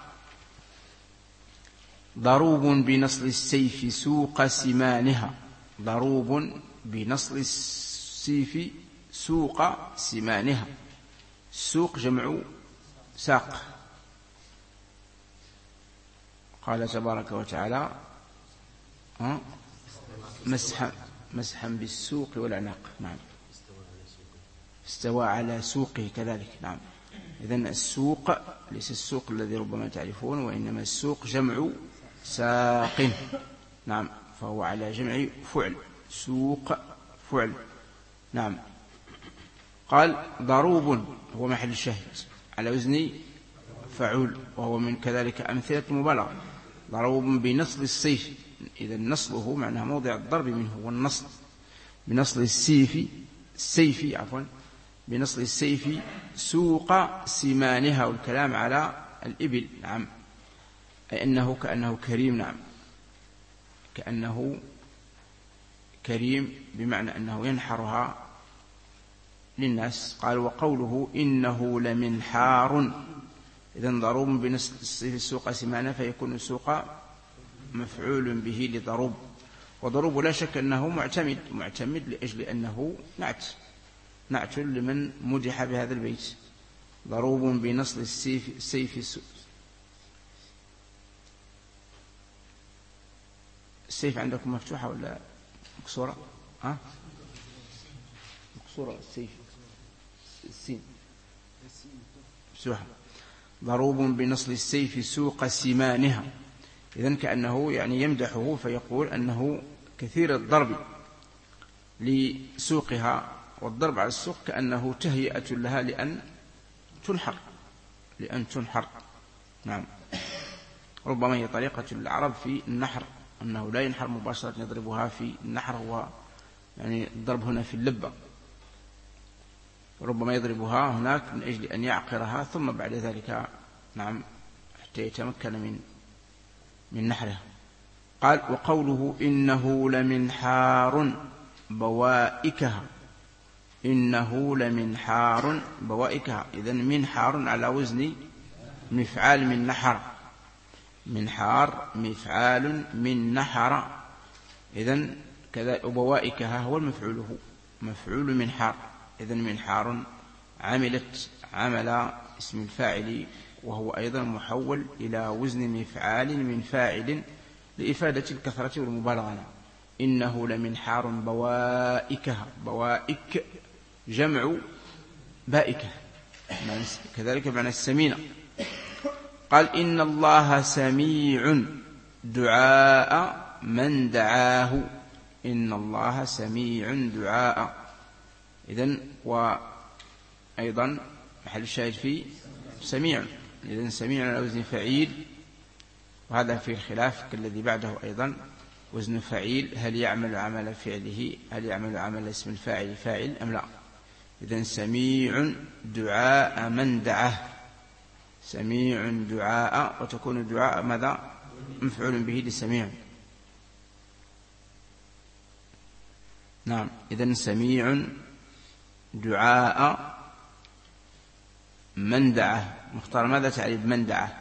ضروب بنصل السيف سوق سمانها، ضروب بنصل السيف سوق سمانها، السوق جمع ساق. قال تبارك وتعالى مسحا مسحا بالسوق والعناق. نعم. استوى على سوقه كذلك. نعم. إذن السوق ليس السوق الذي ربما تعرفون، وإنما السوق جمع ساق. نعم. فهو على جمع فعل، سوق فعل. نعم. قال ضروب هو محل الشاهد على وزن فعول، وهو من كذلك أمثلة المبالغة. ضرب بنصل السيف، إذا نصله معناه موضع الضرب منه، والنصل بنصل السيف السيف عفوا بنصل السيف سوق سمانها، والكلام على الإبل. نعم، أي أنه كأنه كريم. نعم، كأنه كريم بمعنى أنه ينحرها للناس. قال وقوله إنه لمنحار، إذن ضروب بنصل السيف سوق سمانها، فيكون سوق مفعول به لضروب. وضروب لا شك أنه معتمد معتمد لأجل أنه نعت نعت لمن مدح بهذا البيت. ضروب بنصل السيف السيف السيف عندكم مفتوحة ولا مكسورة؟ ها؟ مكسورة السيف السين مفتوحة. ضروب بنصل السيف سوق سمانها، إذن كأنه يعني يمدحه، فيقول أنه كثير الضرب لسوقها، والضرب على السوق كأنه تهيئة لها لأن تنحر لأن تنحر. نعم، ربما هي طريقة العرب في النحر، أنه لا ينحر مباشرة، يضربها في النحر، هو يعني الضرب هنا في اللبة، ربما يضربها هناك من أجل أن يعقرها، ثم بعد ذلك نعم حتى يتمكن من من نحرها. قال وقوله إنه لمنحار بوائكها، إنه لمنحار بوائكها، إذن منحار على وزن مفعال من نحر، منحار مفعال من نحر، إذن كذا. وبوائكها هو المفعول، مفعول منحار، إذن منحار عملت عمل اسم الفاعل، وهو أيضا محول إلى وزن مفعال من فاعل لإفادة الكثرة والمبالغة. إنه لمنحار بوائكها، بوائك جمع بائكة، كذلك معنى السمينة. قال إن الله سميع دعاء من دعاه، إن الله سميع دعاء، إذن وأيضا محل الشاهد فيه سميع، إذن سميع على وزن فعيل، وهذا فيه الخلاف كالذي بعده أيضا وزن فعيل، هل يعمل عمل فعله، هل يعمل عمل اسم الفاعل فاعل أم لا. إذن سميع دعاء من دعاه، سميع دعاء، وتكون الدعاء ماذا؟ مفعول به لسميع. نعم، إذن سميع دعاء من دعاه. مختار ماذا تعريف من دعاه؟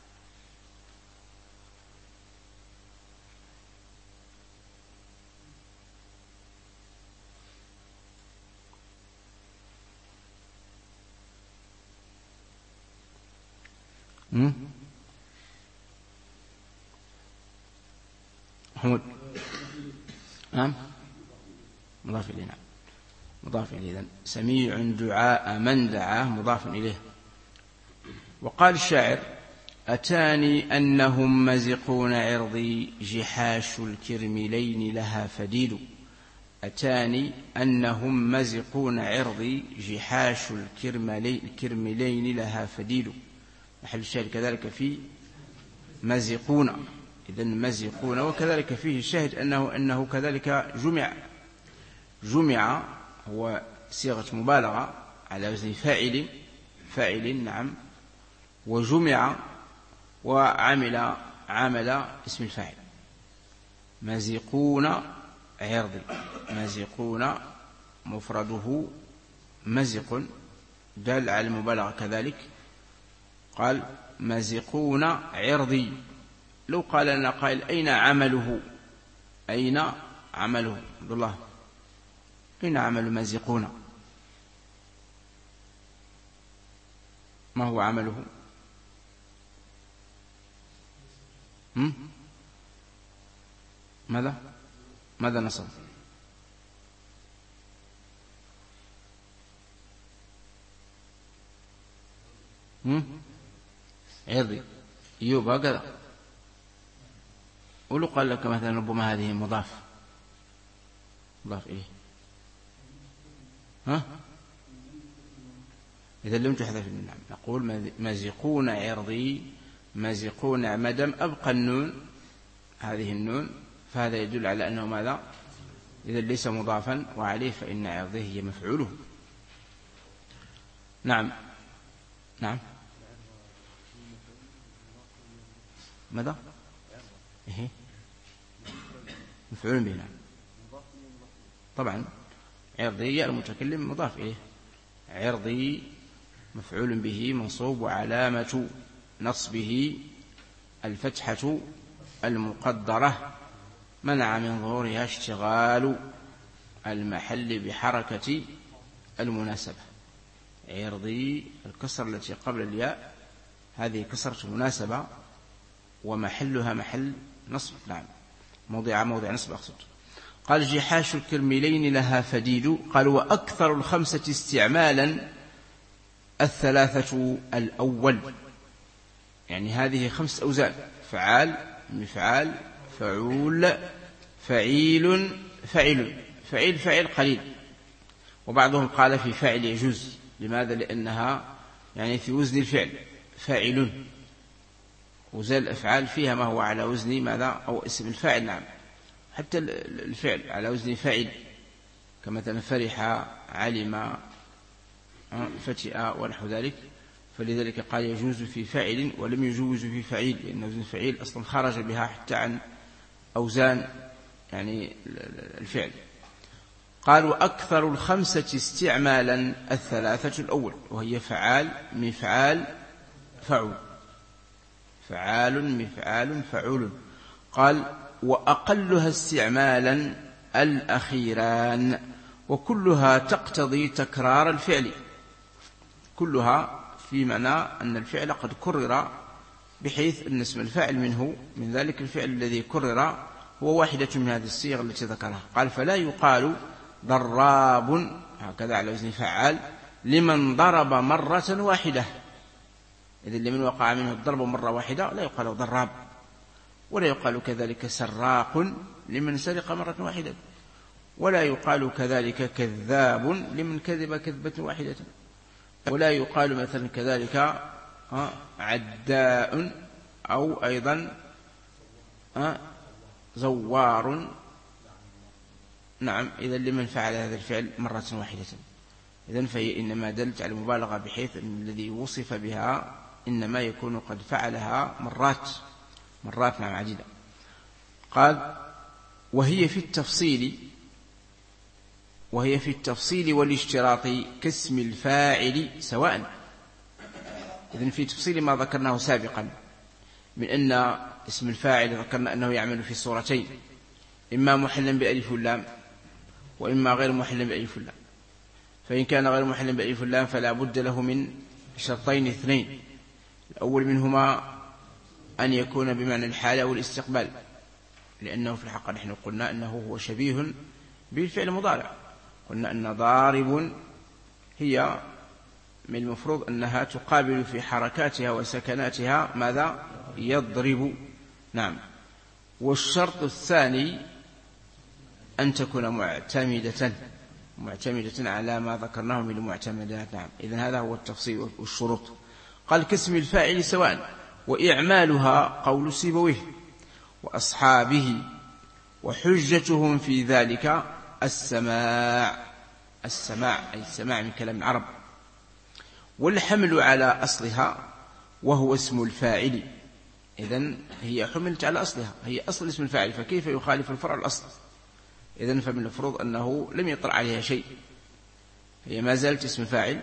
محمود. نعم، مضاف إليه. نعم، مضاف إليه. إذن سميع دعاء من دعاه مضاف إليه. وقال الشاعر أتاني أنهم مزقون عرضي جحاش الكرملين لها فديد، أتاني أنهم مزقون عرضي جحاش الكرملين لها فديد. محل الشاهد كذلك في مزقون، إذن مزقون، وكذلك فيه الشاهد أنه, أنه كذلك جمع جمع هو صيغة مبالغة على وزن فاعل فاعل. نعم، وجمع وعمل عمل اسم الفاعل. مزقون عرضي، مزقون مفرده مزق دال على المبالغة كذلك. قال مزقون عرضي، لو قال لنا قائل أين عمله، أين عمله عبد الله، أين عمل مزقون، ما هو عمله؟ هم؟ ماذا ماذا نصب؟ هم؟ عرضي أيوب هكذا. ولو قال لك مثلا ربما هذه مضاف مضاف إليه، ها إذا لم تحذف النون. نعم. نقول مازقون عرضي، مازقون مدام أبقى النون، هذه النون، فهذا يدل على أنه ماذا؟ إذا ليس مضافا وعليه فإن عرضه هي مفعوله. نعم نعم ماذا؟ إيه؟ مفعول به. نعم طبعا عرضي المتكلم مضاف إليه، عرضي مفعول به منصوب وعلامة نصبه الفتحة المقدرة منع من ظهورها اشتغال المحل بحركة المناسبة. عرضي الكسر التي قبل الياء هذه كسرة مناسبة ومحلها محل نصب. نعم موضع موضع نصب أقصد. قال جحاش الكرملين لها فديد. قال وأكثر الخمسة استعمالا الثلاثة الأول، يعني هذه خمس أوزان: فعال، مفعال، فعول، فعيل، فعل. فعيل فعل قليل، وبعضهم قال في فاعل يجوز. لماذا؟ لأنها يعني في وزن الفعل. فاعل وزن الأفعال فيها ما هو على وزن ماذا؟ أو اسم الفاعل. نعم حتى الفعل على وزن فاعل، كمثلا فرح، علم، فتئ ونحو ذلك. فلذلك قال يجوز في فاعل ولم يجوز في فعيل، لأن وزن الفعيل أصلا خرج بها حتى عن أوزان يعني الفعل. قال وأكثر الخمسة استعمالا الثلاثة الأول، وهي فعال، مفعال، فعول. فعال، مفعال، فعول. قال وأقلها استعمالا الأخيران، وكلها تقتضي تكرار الفعل. كلها في معنى أن الفعل قد كرر، بحيث أن اسم الفاعل منه من ذلك الفعل الذي كرر هو واحدة من هذه الصيغ التي ذكرها. قال فلا يقال ضراب، هكذا على وزن فعال، لمن ضرب مرة واحدة. إذن لمن وقع منه الضرب مرة واحدة لا يقال ضراب. ولا يقال كذلك سراق لمن سرق مرة واحدة. ولا يقال كذلك كذاب لمن كذب كذبة واحدة. ولا يقال مثلا كذلك عداء، أو أيضا زوار. نعم إذا لمن فعل هذا الفعل مرة واحدة. إذن فهي إنما دلت على المبالغة، بحيث أن الذي وصف بها إنما يكون قد فعلها مرات مرات نعم عديدة. قال وهي في التفصيل وهي في التفصيل والاشتراط كاسم الفاعل سواء. إذن في تفصيل ما ذكرناه سابقا من أن اسم الفاعل ذكرنا أنه يعمل في صورتين: إما محلا بألف واللام، وإما غير محلا بألف واللام. فإن كان غير محلا بألف واللام فلا بد له من شرطين اثنين: الأول منهما أن يكون بمعنى الحال أو الاستقبال، لأنه في الحق نحن قلنا أنه هو شبيه بالفعل المضارع. قلنا أن ضارب هي من المفروض أنها تقابل في حركاتها وسكناتها ماذا؟ يضرب. نعم. والشرط الثاني أن تكون معتمدة معتمدة على ما ذكرناه من المعتمدات. نعم. إذن هذا هو التفصيل والشروط. قال كاسم الفاعل سواء، وإعمالها قول سيبويه وأصحابه، وحجتهم في ذلك السماع. السماع أي السماع من كلام العرب. والحمل على أصلها وهو اسم الفاعل. إذن هي حملت على أصلها، هي أصل اسم الفاعل، فكيف يخالف الفرع الأصل؟ إذن فمن المفروض أنه لم يطرأ عليها شيء، هي ما زالت اسم الفاعل،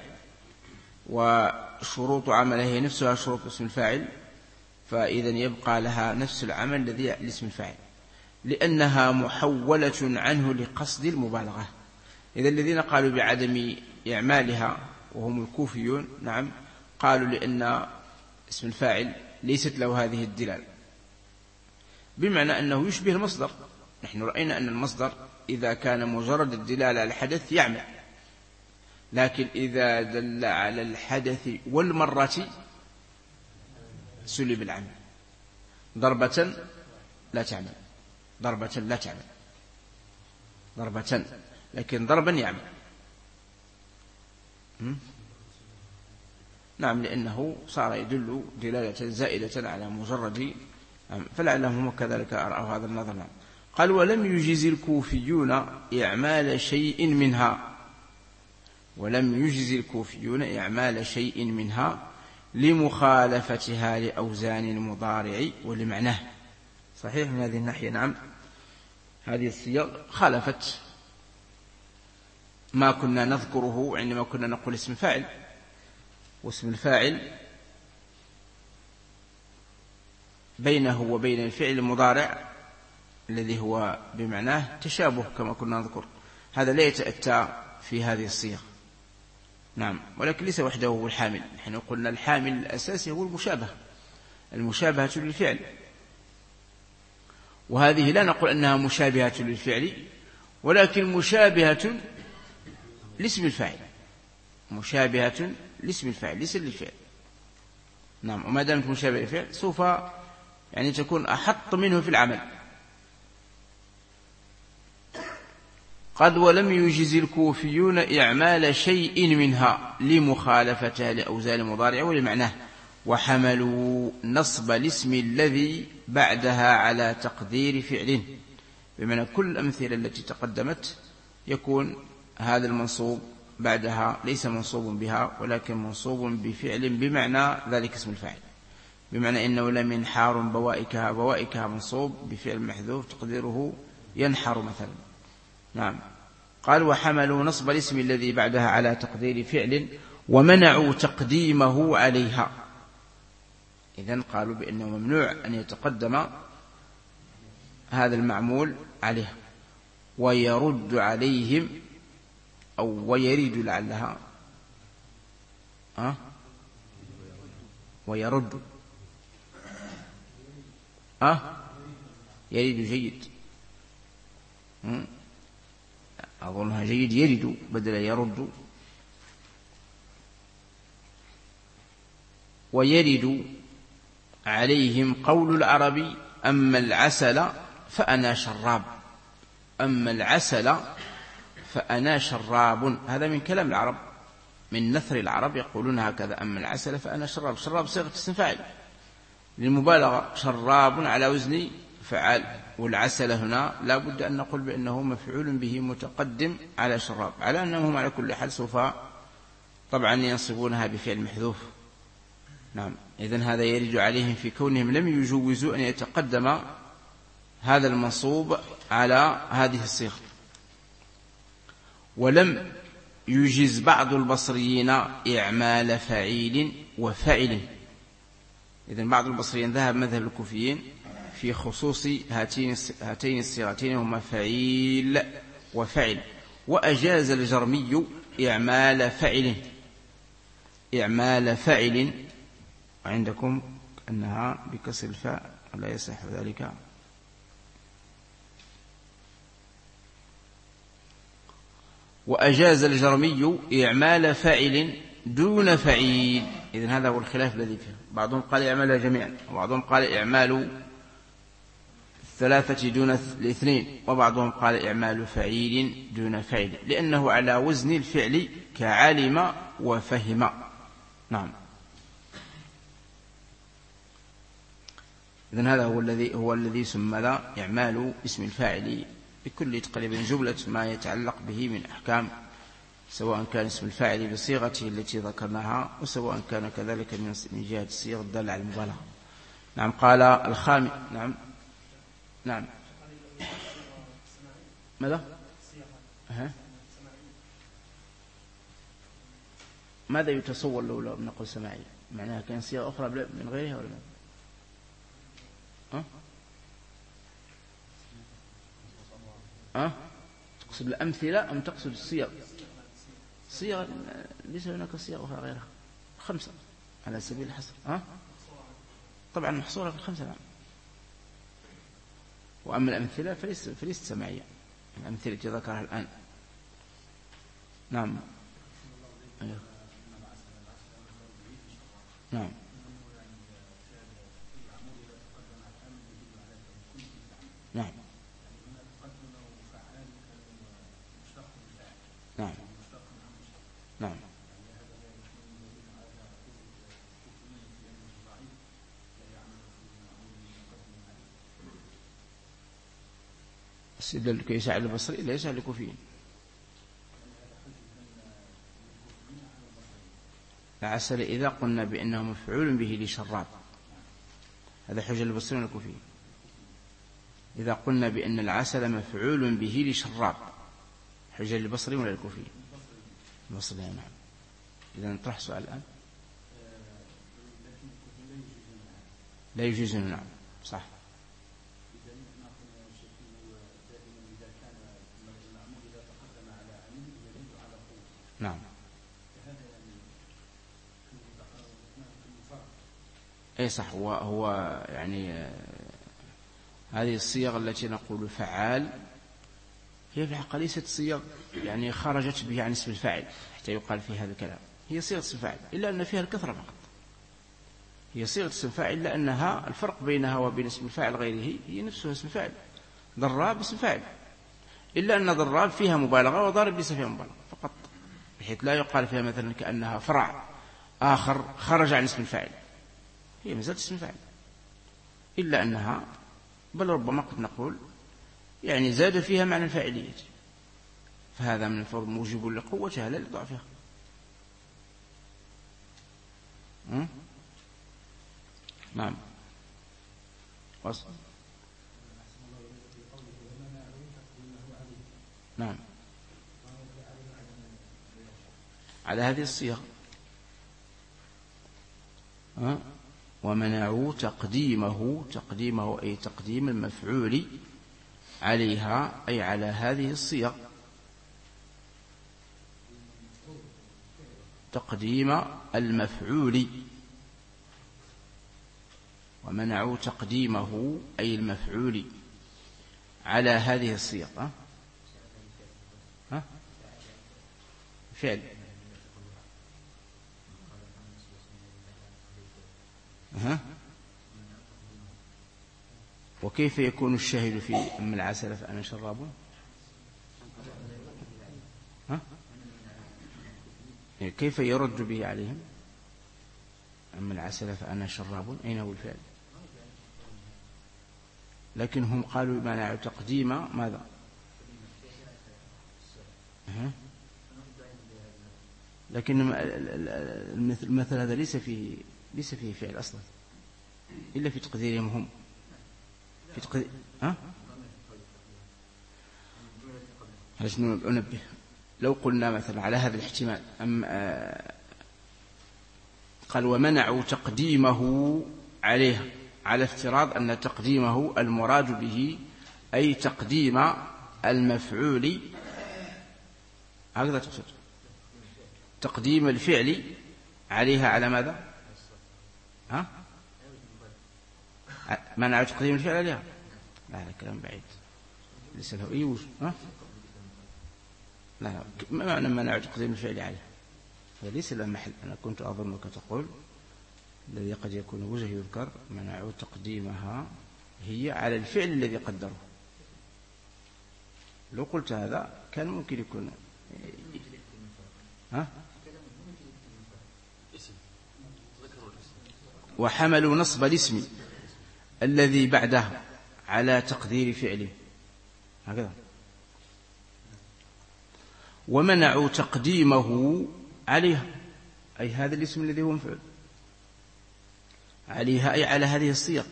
وشروط عملها هي نفسها شروط اسم الفاعل، فإذن يبقى لها نفس العمل الذي لاسم الفاعل، لأنها محولة عنه لقصد المبالغة. إذا الذين قالوا بعدم إعمالها وهم الكوفيون، نعم، قالوا لأن اسم الفاعل ليست له هذه الدلالة، بمعنى أنه يشبه المصدر. نحن رأينا أن المصدر إذا كان مجرد الدلالة على الحدث يعمل، لكن إذا دل على الحدث والمرة سلب العمل. ضربة لا تعمل، ضربة لا تعمل، ضربة، لكن ضربا يعمل. نعم، لأنه صار يدل دلالة زائدة على مجرد، فلعلهم هم كذلك أرأوا هذا النظر. نعم. قال ولم يجز الكوفيون إعمال شيء منها، ولم يجز الكوفيون إعمال شيء منها لمخالفتها لأوزان المضارع ولمعناه. صحيح من هذه الناحية. نعم، هذه الصيغ خالفت ما كنا نذكره عندما كنا نقول اسم الفاعل، واسم الفاعل بينه وبين الفعل المضارع الذي هو بمعناه تشابه كما كنا نذكر، هذا لا يتأتى في هذه الصيغ. نعم، ولكن ليس وحده هو الحامل. نحن قلنا الحامل الأساسي هو المشابهة، المشابهة للفعل، وهذه لا نقول أنها مشابهة للفعل، ولكن مشابهة لاسم الفاعل، مشابهة لاسم الفاعل ليس للفعل. نعم، وما دامت مشابهة للفعل سوف يعني تكون أحط منه في العمل. قد ولم يجز الكوفيون إعمال شيء منها لمخالفتها لأوزان المضارع ولمعناه، وحملوا نصب الاسم الذي بعدها على تقدير فعل، بمعنى كل الأمثلة التي تقدمت يكون هذا المنصوب بعدها ليس منصوب بها، ولكن منصوب بفعل بمعنى ذلك اسم الفاعل، بمعنى إنه لم ينحار بوائكها، بوائكها منصوب بفعل محذوف تقديره ينحر مثلا. نعم. قال وحملوا نصب الاسم الذي بعدها على تقدير فعل ومنعوا تقديمه عليها. إذن قالوا بأنه ممنوع أن يتقدم هذا المعمول عليها، ويرد عليهم أو ويريد لعلها أه؟ ويرد أه؟ يريد جيد، أظنها جيد، يرد بدل يرد. ويرد عليهم قول العرب أما العسل فأنا شراب، أما العسل فأنا شراب، هذا من كلام العرب، من نثر العرب يقولون هكذا، أما العسل فأنا شراب. شراب صيغة اسم فاعل للمبالغة، شراب على وزن فعال، والعسل هنا لا بد أن نقول بأنه مفعول به متقدم على شراب، على أنهم على كل حال سوف طبعا ينصبونها بفعل محذوف. نعم، إذن هذا يرد عليهم في كونهم لم يجوزوا أن يتقدم هذا المنصوب على هذه الصيغة. ولم يجز بعض البصريين إعمال فعيل وفعل. إذن بعض البصريين ذهب مذهب الكوفيين في خصوص هاتين هاتين الصيغتين هما فعيل وفعل، وأجاز الجرمي إعمال فعل، إعمال فعل عندكم أنها بكسر الفاء لا يصح ذلك. وأجاز الجرمي إعمال فاعل دون فعيل. إذن هذا هو الخلاف الذي فيه، بعضهم قال إعمالها جميعا، وبعضهم قال إعمال الثلاثة دون الاثنين، وبعضهم قال إعمال فعيل دون فعل، لأنه على وزن الفعل كعلم وفهم. نعم. إذن هذا هو الذي هو الذي سمى إعمال اسم الفاعل بكل تقريبا جملة ما يتعلق به من أحكام، سواء كان اسم الفاعل بصيغته التي ذكرناها، وسواء كان كذلك من جهة الصيغ الدالة على المبالغة. نعم. قال الخامس. نعم نعم ماذا؟ أه. ماذا يتصور لو لم نقل سماعية؟ معناها كان صيغة أخرى من غيرها ولا لا؟ أه؟ أه؟ تقصد الأمثلة أم تقصد الصيغ؟ صيغ ليس هناك صيغ أخرى غيرها، خمسة على سبيل الحصر. أه؟ طبعا محصورة في الخمسة. نعم. وأما الأمثلة فليست فليست سماعية، الأمثلة التي ذكرها الآن. نعم. أيوه. نعم. نعم. نعم. نعم. استدلال الكيساء على البصري ليس على الكوفيين. العسل إذا قلنا بأنه مفعول به لشراب هذا حجة للبصريين والكوفيين. إذا قلنا بأن العسل مفعول به لشراب حجة للبصريين ولا الكوفيين؟ البصريين. نعم. إذا نطرح سؤال الآن. لا يجوزون. نعم صح. نعم. أي صح. هو, هو يعني آه هذه الصيغ التي نقول فعال هي في الحقيقة ليست صيغ يعني خرجت به عن اسم الفاعل حتى يقال في هذا الكلام. هي صيغة اسم الفاعل إلا أن فيها الكثرة فقط. هي صيغة اسم الفاعل إلا أنها الفرق بينها وبين اسم الفاعل غيره هي نفسها اسم الفاعل. ضراب اسم فاعل إلا أن ضراب فيها مبالغة وضارب ليس فيها مبالغة فقط بحيث لا يقال فيها مثلا كأنها فرع آخر خرج عن اسم الفاعل. هي مازالت اسم الفاعل إلا أنها بل ربما قد نقول يعني زاد فيها معنى الفاعلية فهذا من الفرض موجب لقوتها لا لضعفها. نعم. وصل. نعم على هذه الصيغة أه؟ ومنعوا تقديمه تقديمه أي تقديم المفعول عليها أي على هذه الصيغ تقديم المفعول ومنعوا تقديمه أي المفعول على هذه الصيغ. ها أه؟ فعل أه؟ وكيف يكون الشاهد في أم العسل فأنا شراب؟ ها؟ كيف يرد به عليهم؟ أم العسل فأنا شراب أين هو الفعل؟ لكن هم قالوا منعوا تقديم ماذا؟ أه؟ لكن المثل هذا ليس فيه ليس فيه فعل أصلا إلا في تقديرهم هم في تقدير. ها؟ علاش ننبه لو قلنا مثلا على هذا الاحتمال أم آه قال ومنعوا تقديمه عليه على افتراض أن تقديمه المراد به أي تقديم المفعول هكذا تقصد تقديم الفعل عليها على ماذا؟ ها؟ منع تقديم الفعل عليها؟ لا هذا كلام بعيد ليس له أي وجه. ها؟ لا لا ما معنى منع تقديم الفعل عليها؟ هذا ليس له محل. أنا كنت أظنك تقول الذي قد يكون وجه يذكر منع تقديمها هي على الفعل الذي قدره. لو قلت هذا كان ممكن يكون ها؟ وحملوا نصب الاسم الذي بعده على تقدير فعله هكذا. ومنعوا تقديمه عليها أي هذا الاسم الذي هو مفعول عليها أي على هذه الصيغ.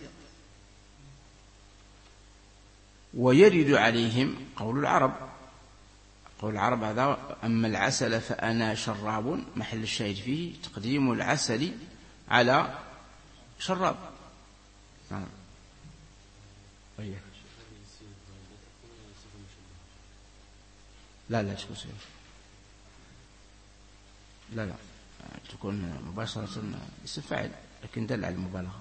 ويرد عليهم قول العرب قول العرب هذا أما العسل فأنا شراب محل الشاهد فيه تقديم العسل على شراب. نعم. لا لا تكون صيغة لا لا تكون مباشرة اسم فاعل لكن دل على المبالغة.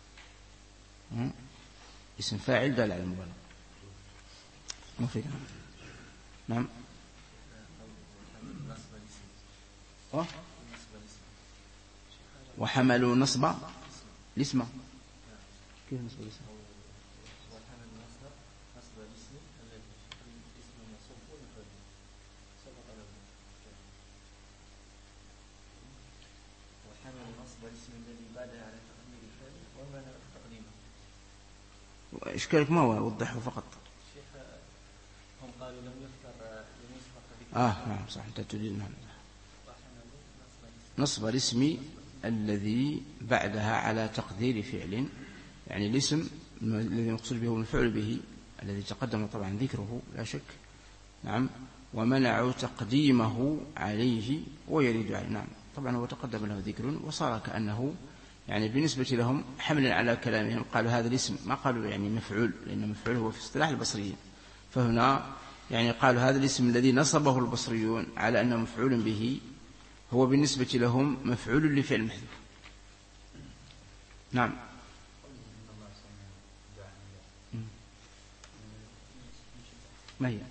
اسم فاعل دل على المبالغة. مفيد. نعم. أه؟ وحملوا نصب الاسم. كيف نصب الاسم؟ إشكالك ما هو وضحه فقط. قالوا لم يذكر لم يسبق آه نعم صح، أنت تريد نعم. نصب الاسم الذي بعدها على تقدير فعل، يعني الاسم الذي مقصود به المفعول به الذي تقدم طبعا ذكره لا شك. نعم. ومنعوا تقديمه عليه ويريد عليه. نعم طبعا هو تقدم له ذكر وصار كأنه يعني بالنسبة لهم حملا على كلامهم قالوا هذا الاسم، ما قالوا يعني مفعول، لأن مفعول هو في اصطلاح البصريين. فهنا يعني قالوا هذا الاسم الذي نصبه البصريون على أنه مفعول به هو بالنسبة لهم مفعول لفعل محذوف. نعم. ما هي؟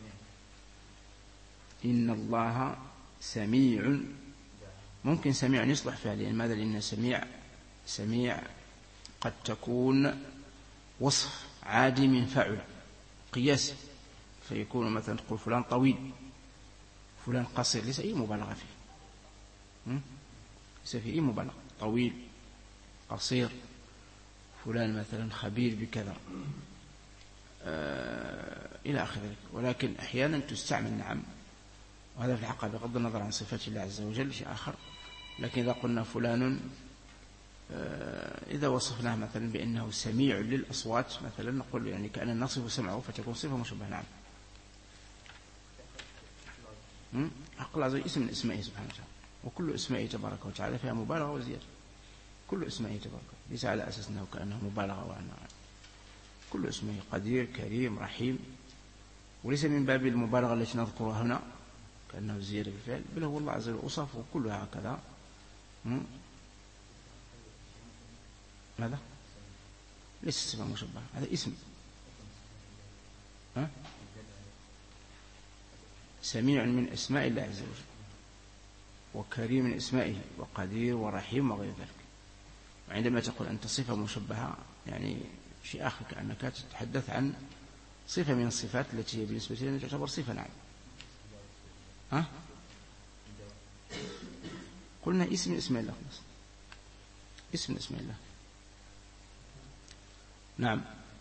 إن الله سميع. ممكن سميع يصلح فعليا. لماذا؟ لأن سميع سميع قد تكون وصف عادي من فعل قياسي، فيكون مثلا تقول فلان طويل فلان قصير، ليس أي مبالغة فيه، ليس فيه أي مبالغة. طويل قصير، فلان مثلا خبير بكذا آه إلى آخره. ولكن أحيانا تستعمل نعم، وهذا في الحقيقة بغض النظر عن صفات الله عز وجل شيء آخر. لكن إذا قلنا فلان آه إذا وصفناه مثلا بأنه سميع للأصوات مثلا نقول يعني كأن نصف سمعه فتكون صفة مشبهة. نعم. حق الله عز وجل اسم من اسمائه سبحانه وتعالى، وكل اسمائه تبارك وتعالى فيها مبالغة وزيادة. كل اسمائه تبارك ليس على أساس أنه كأنه مبالغة وأنه كل اسمائه قدير كريم رحيم، وليس من باب المبالغة التي نذكرها هنا كأنه زيادة بالفعل، بل هو الله عز وجل أوصافه كلها هكذا. ماذا؟ ليس صفة مشبهة، هذا اسم. ها؟ سميع من أسماء الله عز وجل، وكريم من أسمائه، وقدير ورحيم وغير ذلك. وعندما تقول أنت صفة مشبهة يعني شيء آخر، كأنك تتحدث عن صفة من الصفات التي هي بالنسبة لنا تعتبر صفة. نعم. ها؟ قلنا اسم اسم الله، اسم اسم الله. نعم.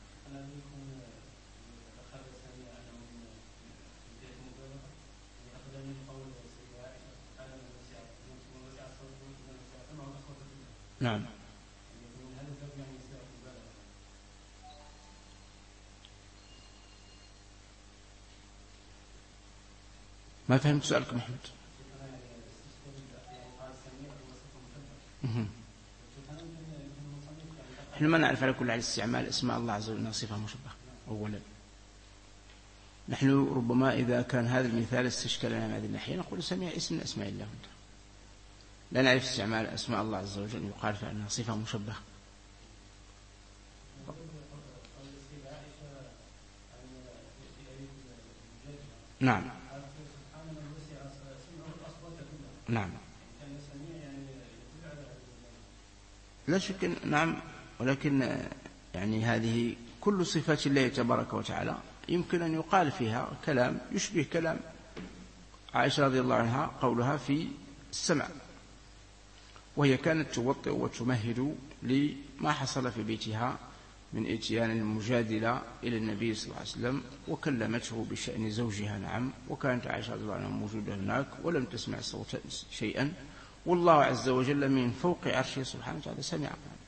نعم. ما فهمت سؤالك محمد. احنا ما نعرف على كل حال استعمال اسماء الله عز وجل صفة مشبهة أولا. نحن ربما إذا كان هذا المثال استشكل لنا من هذه الناحية نقول سميع اسم من أسماء الله، لا نعرف استعمال أسماء الله عز وجل يقال فإنها صفة مشبهة. نعم. نعم. لا شك. نعم. ولكن يعني هذه كل صفات الله تبارك وتعالى يمكن أن يقال فيها كلام يشبه كلام عائشة رضي الله عنها قولها في السمع، وهي كانت توطئ وتمهد لما حصل في بيتها من اتيان المجادلة إلى النبي صلى الله عليه وسلم، وكلمته بشأن زوجها. نعم. وكانت عائشة رضي الله عنها موجودة هناك ولم تسمع صوت شيئا، والله عز وجل من فوق عرشه سبحانه وتعالى سمع.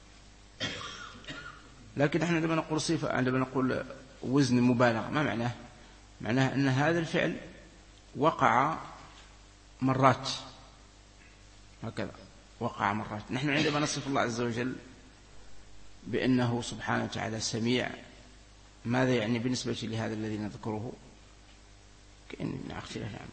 لكن نحن عندما نقول صفة، عندما نقول وزن مبالغة، ما معناه؟ معناه أن هذا الفعل وقع مرات هكذا، وقع مرات. نحن عندما نصف الله عز وجل بأنه سبحانه وتعالى سميع، ماذا يعني بالنسبة لهذا الذي نذكره؟ كأن اختلاف. نعم.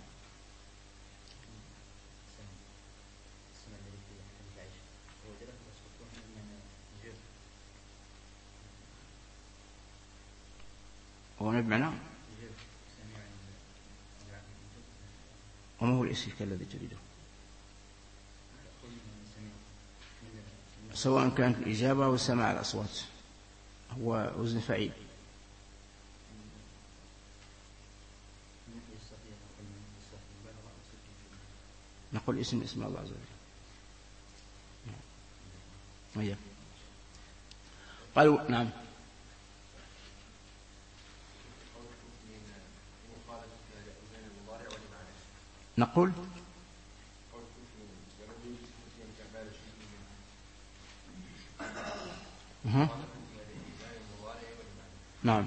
وما بمعنى؟ وما هو الإشكال الذي تريده؟ سواء كانت الإجابة أو سماع الأصوات هو وزن فعيل. نقول اسم اسم الله عز وجل. قالوا نعم. نقول أه. نعم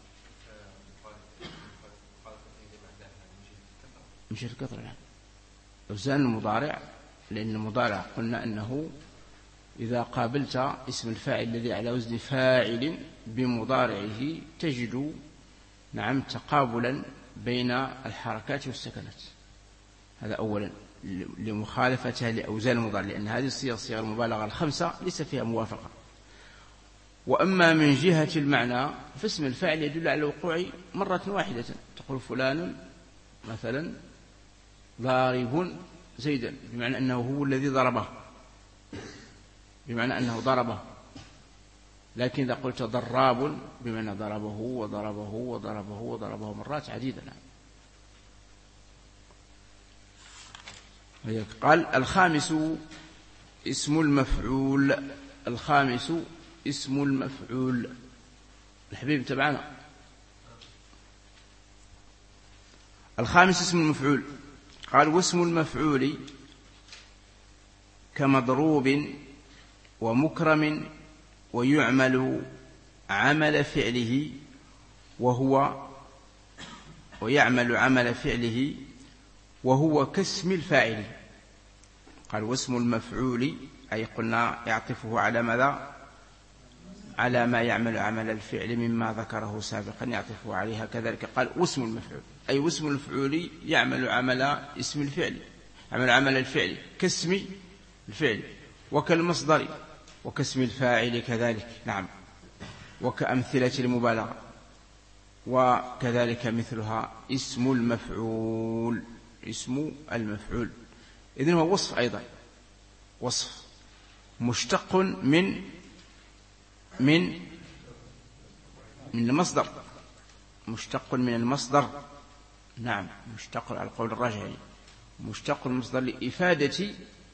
مش الكثرة يعني. أوزان المضارع، لأن المضارع قلنا أنه إذا قابلت اسم الفاعل الذي على وزن فاعل بمضارعه تجد نعم تقابلا بين الحركات والسكنات. هذا أولا لمخالفتها لأوزان المضارع، لأن هذه الصيغ صيغ المبالغة الخمسة ليس فيها موافقة. وأما من جهة المعنى فاسم الفاعل يدل على الوقوع مرة واحدة. تقول فلان مثلا ضارب زيدا، بمعنى أنه هو الذي ضربه، بمعنى أنه ضربه. لكن إذا قلت ضراب بمعنى ضربه وضربه وضربه وضربه مرات عديدة. قال الخامس اسم المفعول. الخامس اسم المفعول. الحبيب تبعنا. الخامس اسم المفعول. قال واسم المفعول كمضروب ومكرم ويعمل عمل فعله وهو ويعمل عمل فعله وهو كاسم الفاعل. قال واسم المفعول أي قلنا يعطفه على ماذا؟ على ما يعمل عمل الفعل مما ذكره سابقا يعطفه عليها. كذلك قال واسم المفعول أي واسم المفعول يعمل عمل اسم الفعل، عمل عمل الفعل كاسم الفعل وكالمصدر وكاسم الفاعل كذلك. نعم. وكأمثلة المبالغة وكذلك مثلها اسم المفعول. اسم المفعول إذن هو وصف أيضا، وصف مشتق من من من المصدر، مشتق من المصدر. نعم مشتق على القول الراجح، مشتق المصدر لإفادة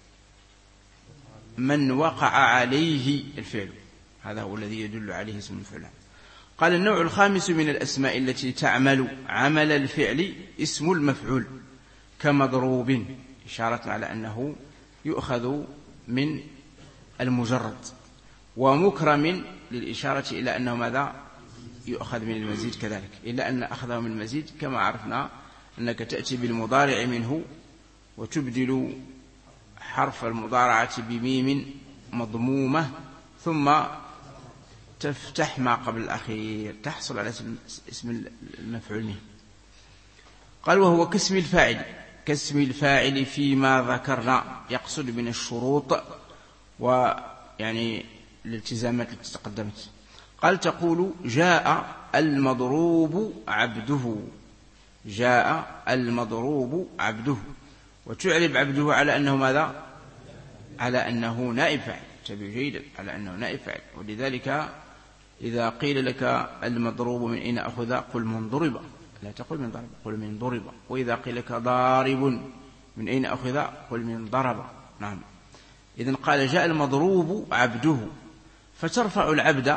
من وقع عليه الفعل. هذا هو الذي يدل عليه اسم المفعول. قال النوع الخامس من الأسماء التي تعمل عمل الفعل اسم المفعول كمضروب، إشارة على أنه يؤخذ من المجرد، ومكرم للإشارة إلى أنه ماذا؟ يؤخذ من المزيد كذلك، إلا أن أخذه من المزيد كما عرفنا أنك تأتي بالمضارع منه وتبدل حرف المضارعة بميم مضمومة ثم تفتح ما قبل الأخير تحصل على اسم المفعول منه. قال وهو كاسم الفاعل، كاسم الفاعل فيما ذكرنا، يقصد من الشروط ويعني الالتزامات التي تقدمت. قال تقول جاء المضروب عبده، جاء المضروب عبده، وتعرب عبده على أنه ماذا؟ على أنه نائب فاعل. تبي جيدا على أنه نائب فاعل. ولذلك إذا قيل لك المضروب من أين أخذ قل من ضرب، لا تقل من ضرب، قل من ضرب. وإذا قيل لك ضارب من أين أخذ قل من ضرب. نعم. إذن قال جاء المضروب عبده، فترفع العبد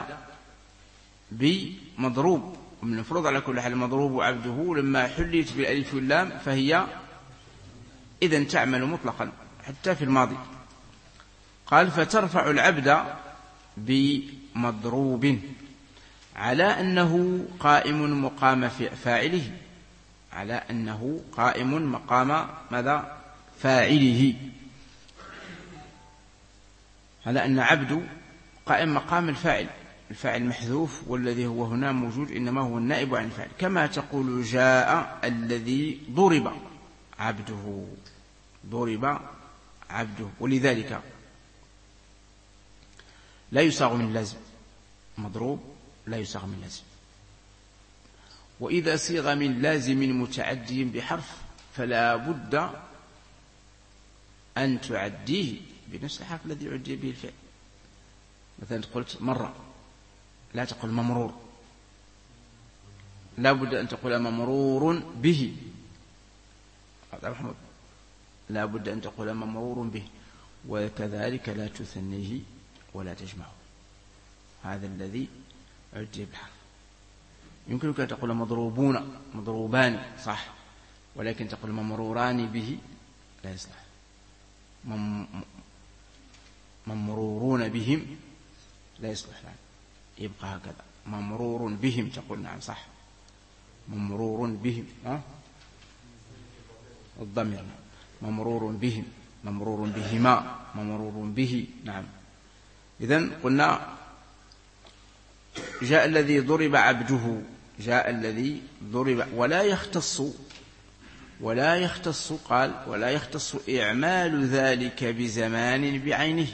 بمضروب، ومن المفروض على كل حال المضروب عبده لما حليت بالألف واللام فهي إذن تعمل مطلقا حتى في الماضي. قال فترفع العبد بمضروب على أنه قائم مقام فاعله، على أنه قائم مقام ماذا؟ فاعله، على أن عبد قائم مقام الفاعل، الفاعل محذوف والذي هو هنا موجود إنما هو النائب عن الفاعل. كما تقول جاء الذي ضرب عبده، ضرب عبده. ولذلك لا يصاغ من لازم، مضروب لا يصاغ من لازم. وإذا صيغ من لازم متعدي بحرف فلا بد أن تعديه بنفس الحرف الذي عدي به الفعل. مثلا قلت مرة، لا تقول ممرور، لا بد أن تقول ممرور به. لا بد أن تقول ممرور به. وكذلك لا تثنيه ولا تجمعه، هذا الذي عدي بالحرف. يمكنك أن تقول مضروبون، مضروبان، صح، ولكن تقول ممروران به لا يصلح. ممرورون بهم لا يصلح، نعم يبقى هكذا. ممرور بهم تقول نعم صح، ممرور بهم ها الضمير، ممرور بهم، ممرور بهما، ممرور به، نعم. إذن قلنا جاء الذي ضرب عبده، جاء الذي ضرب، ولا يختص ولا يختص قال ولا يختص إعمال ذلك بزمان بعينه.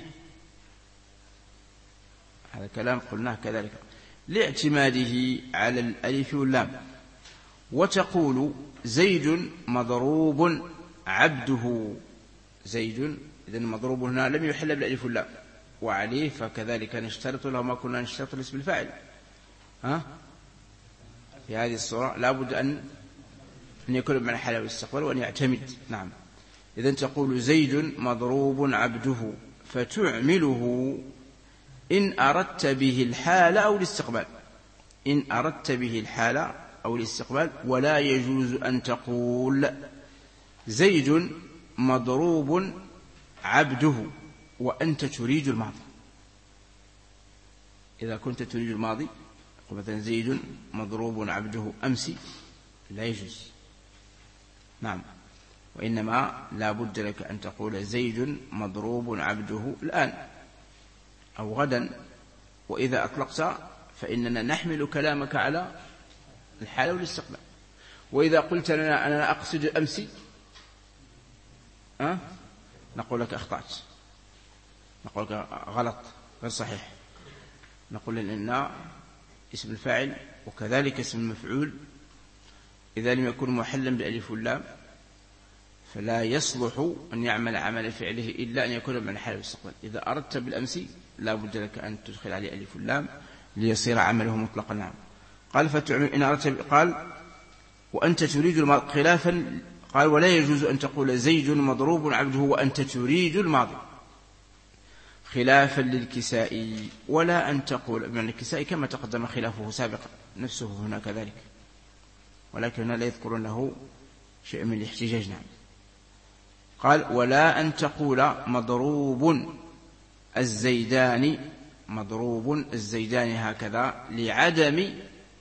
هذا كلام قلناه كذلك لاعتماده على الألف واللام. وتقول زيد مضروب عبده، زيد إذن مضروب هنا لم يحل بالألف واللام، وعليه فكذلك نشترط له ما كنا نشترط الاسم الفاعل. ها في هذه الصورة لا بد أن أن يكون بمعنى حال والاستقبال وأن يعتمد. نعم. إذن تقول زيد مضروب عبده، فتعمله إن أردت به الحال أو الاستقبال، إن أردت به الحال أو الاستقبال. ولا يجوز أن تقول زيد مضروب عبده وأنت تريد الماضي. إذا كنت تريد الماضي مثلا زيد مضروب عبده أمس لا يجوز، نعم. وإنما لا بد لك أن تقول زيد مضروب عبده الآن أو غدا. وإذا أطلقت فإننا نحمل كلامك على الحال والاستقبال. وإذا قلت لنا أنا أقصد أمس أه؟ نقول لك أخطأت، نقول لك غلط غير صحيح. نقول إن اسم الفاعل وكذلك اسم المفعول إذا لم يكن محلا بالألف واللام فلا يصلح أن يعمل عمل فعله إلا أن يكون من حال الاستقبال. إذا أردت بالأمس لا بد لك أن تدخل عليه ألف واللام ليصير عمله مطلقا. نعم. قال فتعمل إن أردت، قال وأنت تريد الماضي خلافا، قال ولا يجوز أن تقول زيد مضروب عبده وأنت تريد الماضي خلافا للكسائي. ولا أن تقول من الكسائي كما تقدم خلافه سابقا نفسه هنا كذلك، ولكن هنا لا يذكرون له شيء من الاحتجاج. نعم. قال ولا أن تقول مضروب الزيداني، مضروب الزيداني هكذا لعدم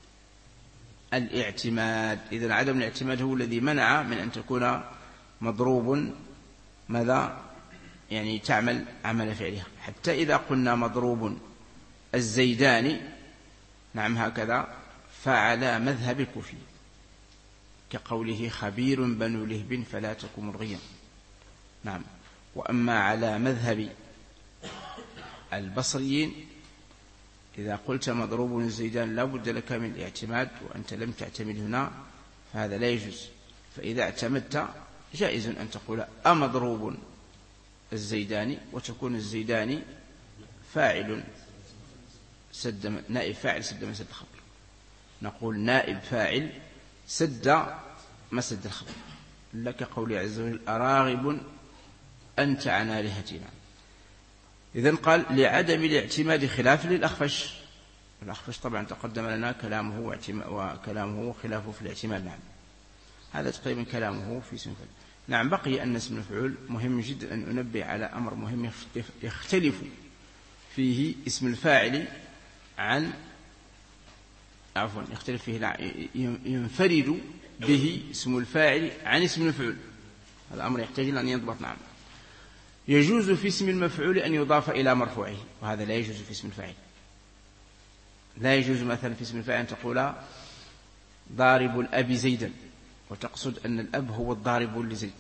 الاعتماد. إذن عدم الاعتماد هو الذي منع من أن تكون مضروب ماذا يعني تعمل عمل فعلها. حتى إذا قلنا مضروب الزيداني نعم هكذا فعلى مذهب الكوفي كقوله خبير بنو لهب فلا تكن مرغيا. نعم. وأما على مذهب البصريين إذا قلت مضروب الزيدان لا بد لك من الاعتماد وأنت لم تعتمد هنا فهذا لا يجوز. فإذا اعتمدت جائز أن تقول أمضروب الزيداني وتكون الزيداني فاعل سد نائب فاعل سد مسد الخبر. نقول نائب فاعل سد مسد الخبر لك قولي عز وجل أراغب أنت عن آلهتنا. إذن قال لعدم الاعتماد خلاف للأخفش. الأخفش طبعا تقدم لنا كلامه وكلامه خلافه في الاعتماد. نعم. هذا تقريبا كلامه في اسم الفعل. نعم. بقي أن اسم الفعل مهم جدا أن أنبه على أمر مهم يختلف فيه اسم الفاعل عن عفوا يختلف فيه ينفرد به اسم الفاعل عن اسم المفعول. هذا أمر يحتاج إلى أن يضبط. نعم. يجوز في اسم المفعول أن يضاف إلى مرفوعه وهذا لا يجوز في اسم الفاعل. لا يجوز مثلا في اسم الفاعل أن تقول ضارب الأب زيدا وتقصد أن الأب هو الضارب لزيد.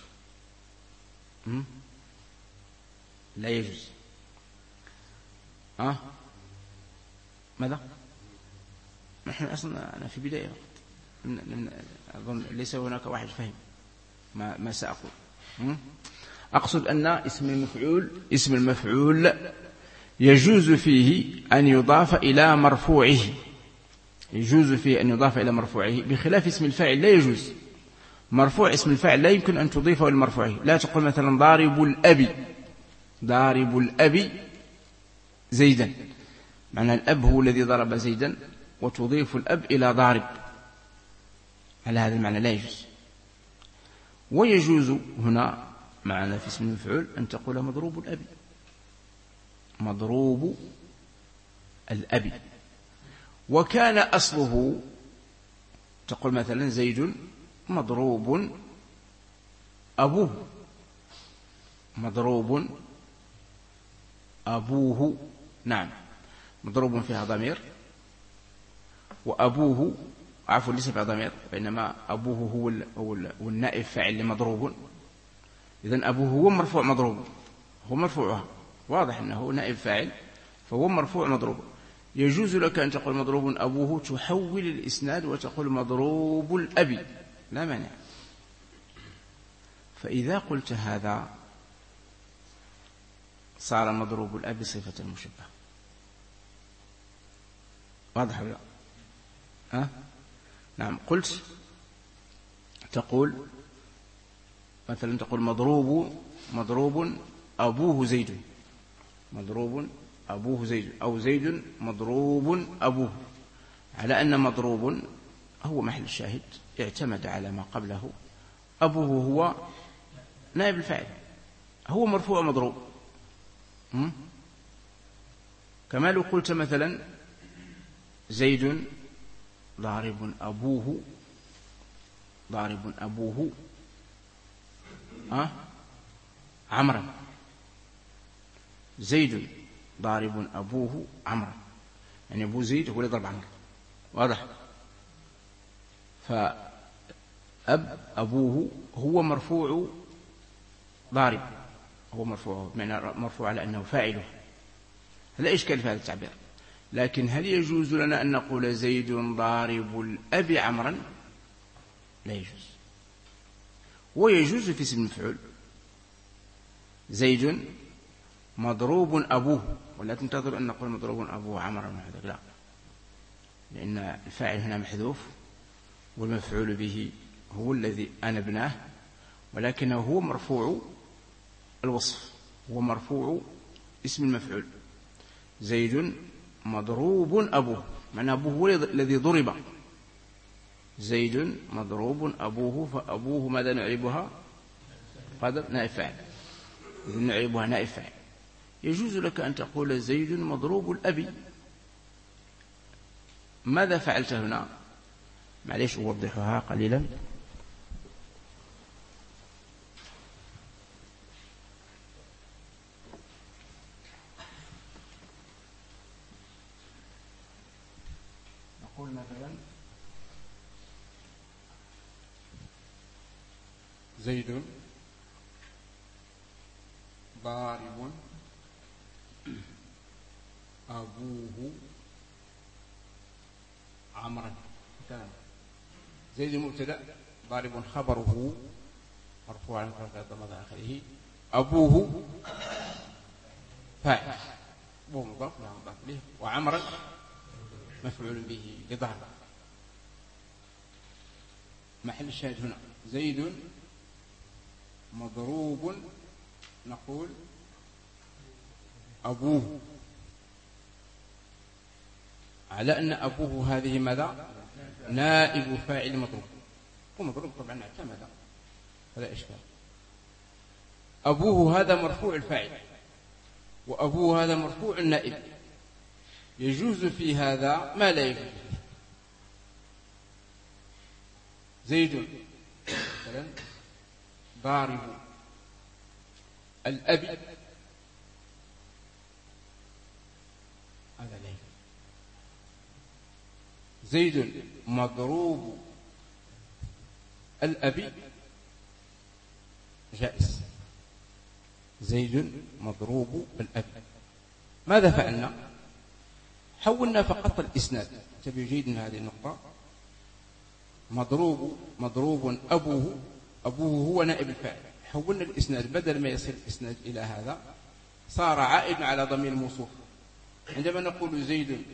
لا يجوز. أه؟ ماذا؟ نحن أصلا أنا في بداية أظن ليس هناك واحد فهم ما, ما سأقول. أقصد أن اسم المفعول اسم المفعول يجوز فيه أن يضاف إلى مرفوعه، يجوز فيه أن يضاف إلى مرفوعه بخلاف اسم الفاعل لا يجوز. مرفوع اسم الفاعل لا يمكن أن تضيفه إلى مرفوعه. لا تقول مثلا ضارب الأب ضارب الأب زيدا، معنى الأب هو الذي ضرب زيدا وتضيف الأب إلى ضارب، على هذا المعنى لا يجوز. ويجوز هنا معنا في اسم المفعول أن تقول مضروب الأب، مضروب الأب. وكان أصله تقول مثلا زيد مضروب أبوه، مضروب أبوه، نعم، مضروب فيها ضمير، وأبوه عفوا ليس فيها ضمير، وإنما أبوه هو هو النائب فاعل لمضروب. إذن أبوه هو مرفوع مضروب، هو مرفوعها، واضح أنه نائب فاعل، فهو مرفوع مضروب. يجوز لك أن تقول مضروب أبوه، تحول الإسناد وتقول مضروب الأب، لا مانع. فإذا قلت هذا صار مضروب الأب صفة مشبهة. واضح ولا لا؟ أه؟ نعم. قلت تقول مثلا تقول مضروب مضروب أبوه زيد، مضروب أبوه زيد، أو زيد مضروب أبوه، على أن مضروب هو محل الشاهد، اعتمد على ما قبله. أبوه هو نائب الفاعل، هو مرفوع مضروب. كما لو قلت مثلا زيد ضارب أبوه، ضارب أبوه أه؟ عمرا، زيد ضارب أبوه عمرا، يعني أبو زيد هو اللي ضرب عمرو، واضح؟ فأب أبوه هو مرفوع ضارب، هو مرفوع بمعنى مرفوع على أنه فاعله، لا إشكال في هذا التعبير. لكن هل يجوز لنا أن نقول زيد ضارب الأب عمرا؟ لا يجوز. ويجوز في اسم المفعول زيد مضروب أبوه، ولا تنتظر أن نقول مضروب أبوه عمرا، لا، لأن الفاعل هنا محذوف والمفعول به هو الذي أنبناه، ولكنه هو مرفوع الوصف، هو مرفوع اسم المفعول. زيد مضروب أبوه، معنى أبوه هو الذي ضرب. زيد مضروب أبوه، فأبوه ماذا نعيبها؟ قدر نائب فاعل، نعيبها نائب فاعل. يجوز لك أن تقول زيد مضروب الأب. ماذا فعلت هنا؟ معليش أوضحها قليلا. نقول مثلا زيد ضارب أبوه عمرا. زيد مبتدأ، ضارب خبره مرفوع على ضمير آخره، أبوه فاعل، أبوه مضاف لا مضاف إليه، وعمرا مفعول به لضرب. محل الشاهد هنا زيد مضروب، نقول أبوه، على أن أبوه هذه ماذا؟ نائب فاعل مضروب، ومضروب طبعا اعتمد، فلا إشكال. أبوه هذا مرفوع الفاعل، وأبوه هذا مرفوع النائب. يجوز في هذا ما لا يجوز. زيد مثلا ضارب الأب، هذا لا يجوز. زيد مضروب الأب جائز. زيد مضروب الأب. ماذا فعلنا؟ حولنا فقط الإسناد. تبي جيدا هذه النقطة. مضروب مضروب أبوه، أبوه هو نائب الفاعل. حولنا الإسناد، بدل ما يصل الإسناد إلى هذا صار عائد على ضمير الموصوف. عندما نقول زيد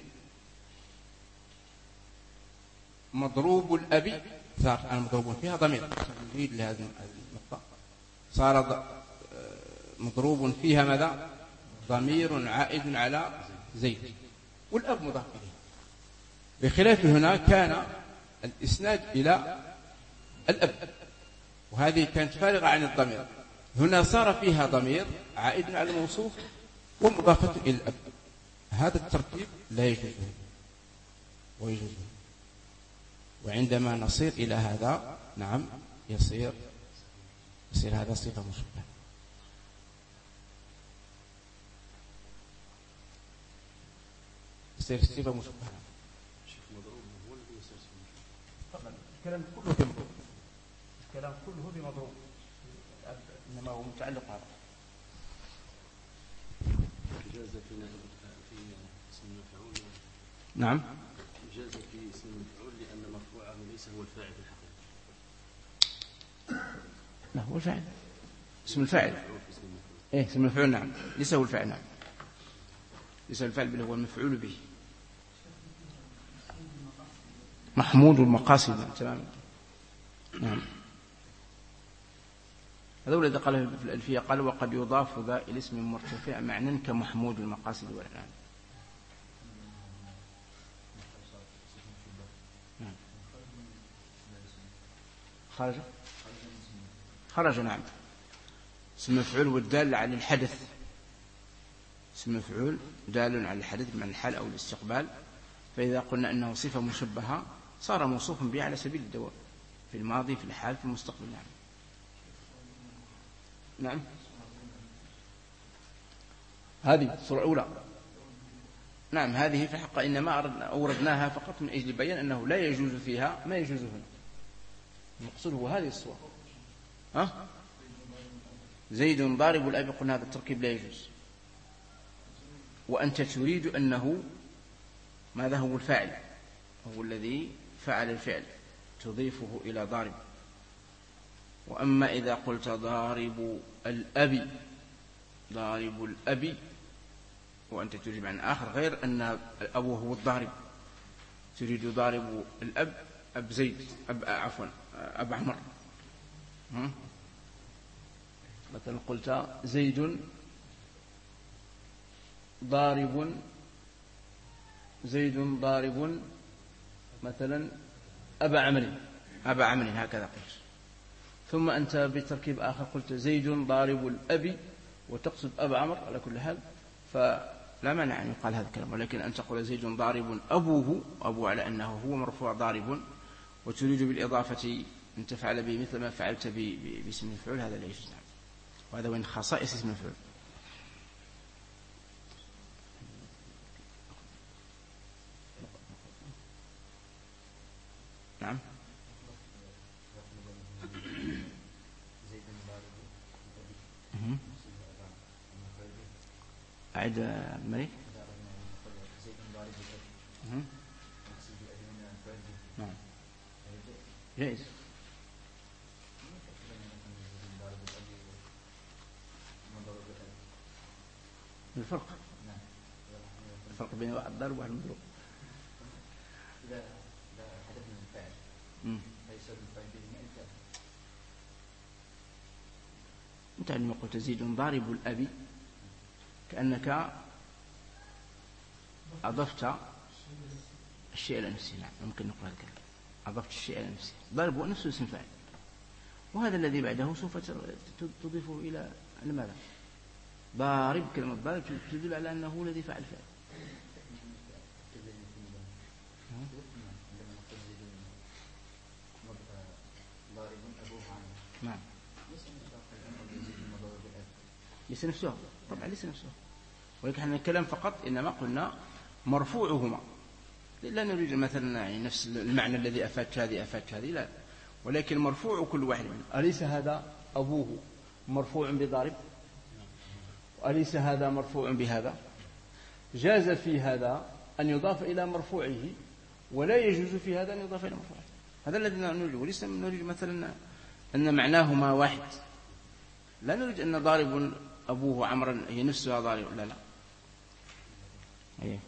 مضروب الأب، صار أنا مضروب فيها ضمير، نريد لهذه النقطة، صار مضروب فيها ماذا؟ ضمير عائد على زيد، والأب مضاف إليه. بخلاف هنا كان الإسناد إلى الأب، وهذه كانت فارغة عن الضمير. هنا صار فيها ضمير عائد على الموصوف ومضافة إلى الأب. هذا الترتيب لا يجوز ويجوز. وعندما نصير إلى هذا نعم يصير يصير هذا صفة مشبهة. يصير صفة مشبهة. شيخ مضروب هو الذي يصير فقط الكلام كله بمضروب. الكلام كله بمضروب. إنما هو متعلق هذا. جاز في في اسم المفعول. نعم. جاز في اسم المفعول لأن مرفوعه ليس هو الفاعل في الحقيقة. لا هو الفاعل. اسم الفاعل. إيه اسم المفعول نعم. ليس هو الفاعل نعم. ليس الفاعل بل هو المفعول به. محمود المقاصد تمام. نعم. هذا هو الذي قاله في الألفية قال وقد يضاف ذا إلى اسم مرتفع معنى كمحمود المقاصد والأنعام. نعم. خرج خرج نعم. اسم مفعول والدال على الحدث. اسم مفعول دال على الحدث بمعنى الحال أو الاستقبال. فإذا قلنا أنه صفة مشبهة صار موصوفا به على سبيل الدوام في الماضي في الحال في المستقبل. نعم. نعم. هذه الصورة الأولى. نعم هذه في الحقيقة إنما أوردناها فقط من أجل بيان أنه لا يجوز فيها ما يجوز هنا. المقصود هو هذه الصورة. ها؟ زيد ضارب الأب قلنا هذا التركيب لا يجوز. وأنت تريد أنه ماذا هو الفاعل هو الذي فعل الفعل تضيفه إلى ضارب. وأما إذا قلت ضارب الأب ضارب الأب وأنت تريد معنى آخر غير أن الأب هو الضارب تريد ضارب الأب أب زيد أب عفوا أب عمر. مثلا قلت زيد ضارب زيد ضارب مثلا أبا عمرو أبا عمرو هكذا قلت. ثم أنت بتركيب آخر قلت زيد ضارب الأب وتقصد أبا عمرو على كل حال فلا مانع أن يقال هذا الكلام. ولكن أن تقول زيد ضارب أبوه أبوه على أنه هو مرفوع ضارب وتريد بالإضافة أن تفعل به مثل ما فعلت باسم المفعول هذا لا يجوز. وهذا من خصائص اسم المفعول. نعم. أعد الملك. نعم جائز. الفرق الفرق بين واحد ضارب وواحد مضروب. لا لا حدث من الفعل ليس الفعل به الفعل. أنت عندما قلت زيد ضارب الأبي كأنك أضفت الشيء إلى نفسه. نعم ممكن نقول هذا الكلام أضفت الشيء إلى نفسه. ضارب هو نفسه اسم فاعل وهذا الذي بعده سوف تضيفه إلى ماذا؟ ضارب كلمة ضارب تدل على أنه هو الذي فعل فعل. نعم ليس نفسه طبعا ليس نفسه. ولكن احنا نتكلم فقط إنما قلنا مرفوعهما لا نريد مثلا يعني نفس المعنى الذي أفادت هذه أفادت هذه لا. ولكن مرفوع كل واحد منه. أليس هذا أبوه مرفوع بضارب وأليس هذا مرفوع بهذا؟ جاز في هذا أن يضاف إلى مرفوعه ولا يجوز في هذا أن يضاف إلى مرفوعه. هذا الذي نريد. وليس نريد مثلا أن معناهما واحد. لا نريد أن ضارب أبوه عمرا هي نفسها ضارب لا لا. أيه.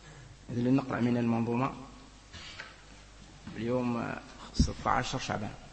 إذن نقرأ من المنظومة اليوم ستة عشر شعبان.